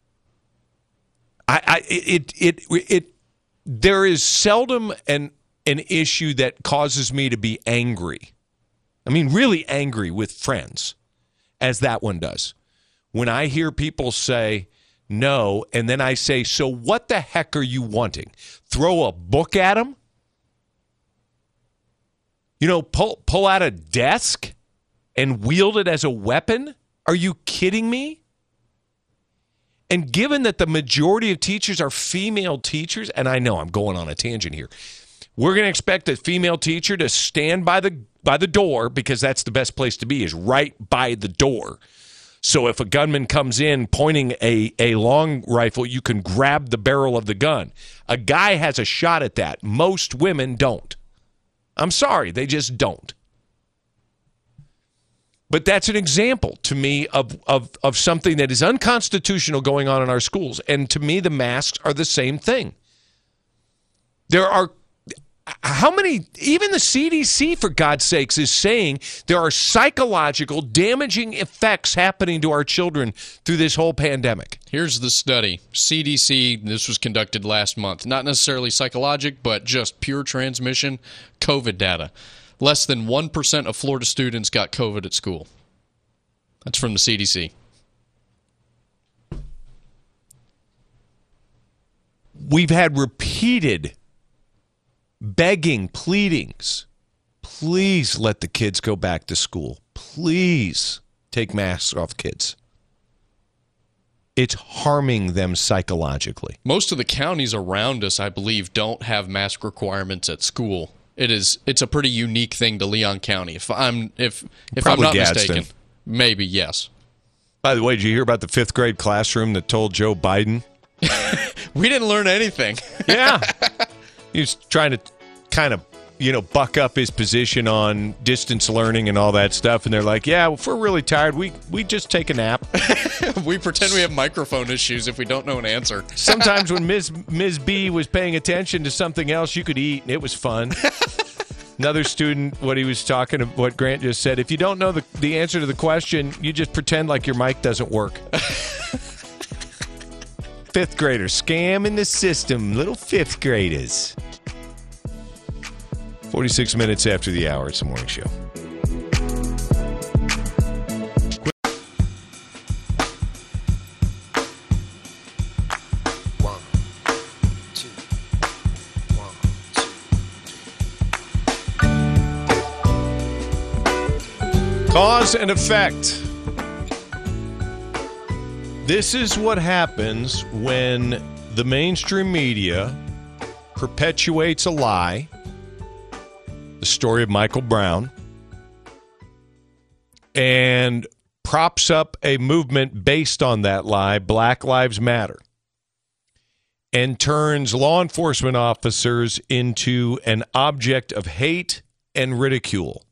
There is seldom an issue that causes me to be angry. I mean, really angry with friends, as that one does. When I hear people say no, and then I say, so what the heck are you wanting? Throw a book at them? Pull out a desk and wield it as a weapon? Are you kidding me? And given that the majority of teachers are female teachers, and I know I'm going on a tangent here, we're going to expect a female teacher to stand by the door, because that's the best place to be, is right by the door. So if a gunman comes in pointing a long rifle, you can grab the barrel of the gun. A guy has a shot at that. Most women don't. I'm sorry, they just don't. But that's an example to me of something that is unconstitutional going on in our schools. And to me, the masks are the same thing. There are how many, even the CDC, for God's sakes, is saying there are psychological damaging effects happening to our children through this whole pandemic. Here's the study. CDC, this was conducted last month. Not necessarily psychologic, but just pure transmission COVID data. Less than 1% of Florida students got COVID at school. That's from the CDC. We've had repeated begging, pleadings. Please let the kids go back to school. Please take masks off kids. It's harming them psychologically. Most of the counties around us, I believe, don't have mask requirements at school. It's a pretty unique thing to Leon County. If I'm not mistaken, maybe yes. By the way, did you hear about the 5th grade classroom that told Joe Biden? We didn't learn anything. Yeah. He was trying to kind of, buck up his position on distance learning and all that stuff. And they're like, yeah, if we're really tired, we just take a nap. We pretend we have microphone issues if we don't know an answer. Sometimes when Ms. B was paying attention to something else, you could eat, and it was fun. Another student, what Grant just said, if you don't know the answer to the question, you just pretend like your mic doesn't work. 5th graders, scamming the system. Little 5th graders. 46 minutes after the hour, it's the morning show. Cause and effect. This is what happens when the mainstream media perpetuates a lie, the story of Michael Brown, and props up a movement based on that lie, Black Lives Matter, and turns law enforcement officers into an object of hate and ridicule.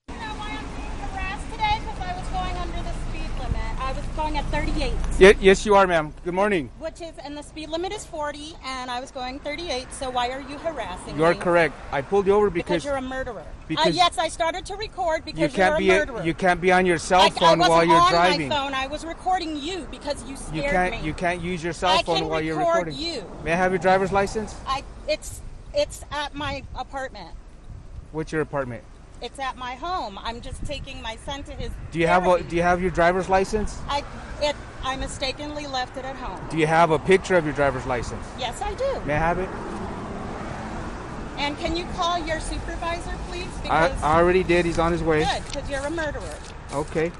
At 38. Yes, you are, ma'am. Good morning. And the speed limit is 40, and I was going 38, so why are you harassing me? You are correct. I pulled you over because you're a murderer. Yes, I started to record because you're a murderer. You can't be on your cell phone while you're driving. I wasn't on my phone. I was recording you because you scared me. You can't use your cell phone while you're recording. I can record you. May I have your driver's license? It's at my apartment. What's your apartment? It's at my home. I'm just taking my son to his. Do you have your driver's license? I mistakenly left it at home. Do you have a picture of your driver's license? Yes, I do. May I have it? And can you call your supervisor, please? I already did. He's on his way. Good, because you're a murderer. Okay.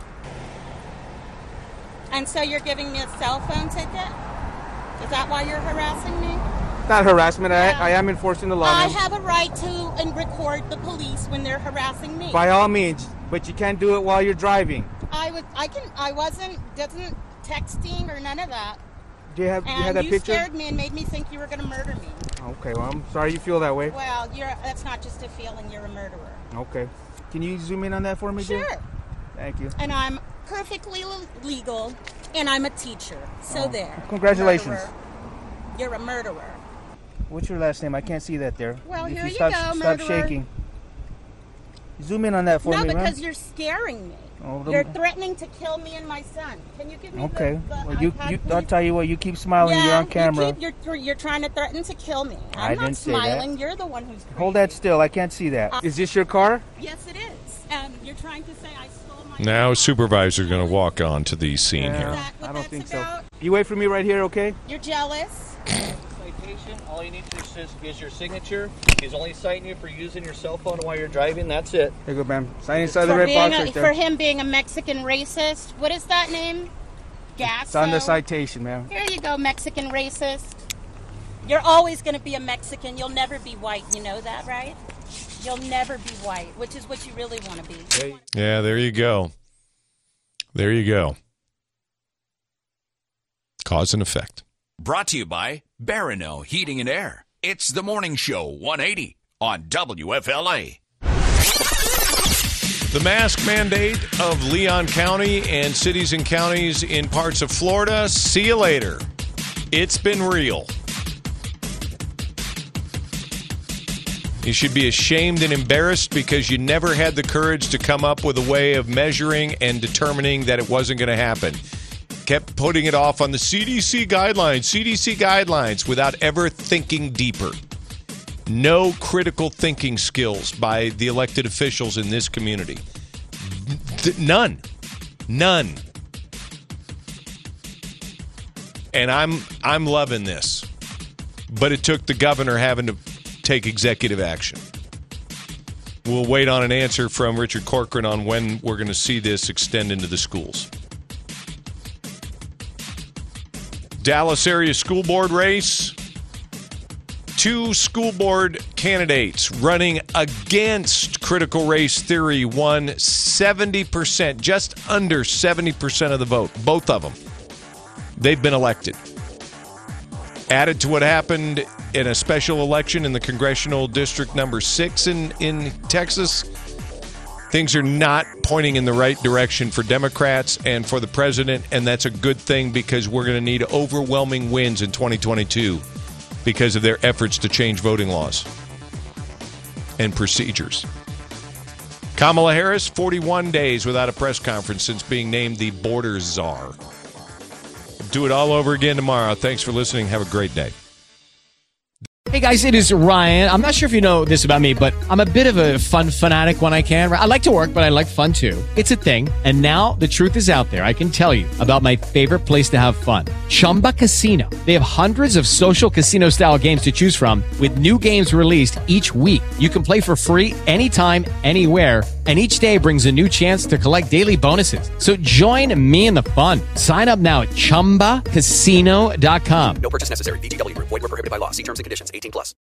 And so you're giving me a cell phone ticket? Is that why you're harassing me? Not harassment. Yeah. I am enforcing the law. I have a right to record the police when they're harassing me. By all means, but you can't do it while you're driving. I wasn't texting or none of that. Do you have that picture? You scared me and made me think you were going to murder me. Okay, well, I'm sorry you feel that way. Well, that's not just a feeling. You're a murderer. Okay. Can you zoom in on that for me, Sure. Jim? Thank you. And I'm perfectly legal, and I'm a teacher. So there. Congratulations. Murderer. You're a murderer. What's your last name? I can't see that there. Well, here you go, murderer. Stop shaking. Zoom in on that for me, No, because you're scaring me. Oh, you're threatening to kill me and my son. Can you give me the iPad, I'll tell you what, you keep smiling, you're on camera. You're trying to threaten to kill me. I didn't say that. I'm not smiling. You're the one who's crazy. Hold that still. I can't see that. Is this your car? Yes, it is. And you're trying to say I stole my Now a supervisor going to walk onto the scene here. I don't think so. You wait for me right here, okay? You're jealous. All you need to is your signature. He's only citing you for using your cell phone while you're driving. That's it. There you go, ma'am. Sign inside the red box right there. For him being a Mexican racist. What is that name? Gasso. It's on the citation, ma'am. Here you go, Mexican racist. You're always going to be a Mexican. You'll never be white. You know that, right? You'll never be white, which is what you really want to be. Yeah, there you go. There you go. Cause and effect. Brought to you by Barano Heating and Air. It's the Morning Show 180 on WFLA. The mask mandate of Leon County and cities and counties in parts of Florida. See you later. It's been real. You should be ashamed and embarrassed because you never had the courage to come up with a way of measuring and determining that it wasn't going to happen. Kept putting it off on the CDC guidelines without ever thinking deeper. No critical thinking skills by the elected officials in this community. None. And I'm loving this. But it took the governor having to take executive action. We'll wait on an answer from Richard Corcoran on when we're going to see this extend into the schools. Dallas area school board race. 2 school board candidates running against critical race theory won 70%, just under 70% of the vote. Both of them. They've been elected. Added to what happened in a special election in the congressional district number 6 in Texas, things are not pointing in the right direction for Democrats and for the president, and that's a good thing because we're going to need overwhelming wins in 2022 because of their efforts to change voting laws and procedures. Kamala Harris, 41 days without a press conference since being named the border czar. Do it all over again tomorrow. Thanks for listening. Have a great day. Hey guys, it is Ryan. I'm not sure if you know this about me, but I'm a bit of a fun fanatic when I can. I like to work, but I like fun too. It's a thing. And now the truth is out there. I can tell you about my favorite place to have fun. Chumba Casino. They have hundreds of social casino style games to choose from with new games released each week. You can play for free anytime, anywhere. And each day brings a new chance to collect daily bonuses. So join me in the fun. Sign up now at ChumbaCasino.com. No purchase necessary. VGW Group. Void where prohibited by law. See terms and conditions. 18+.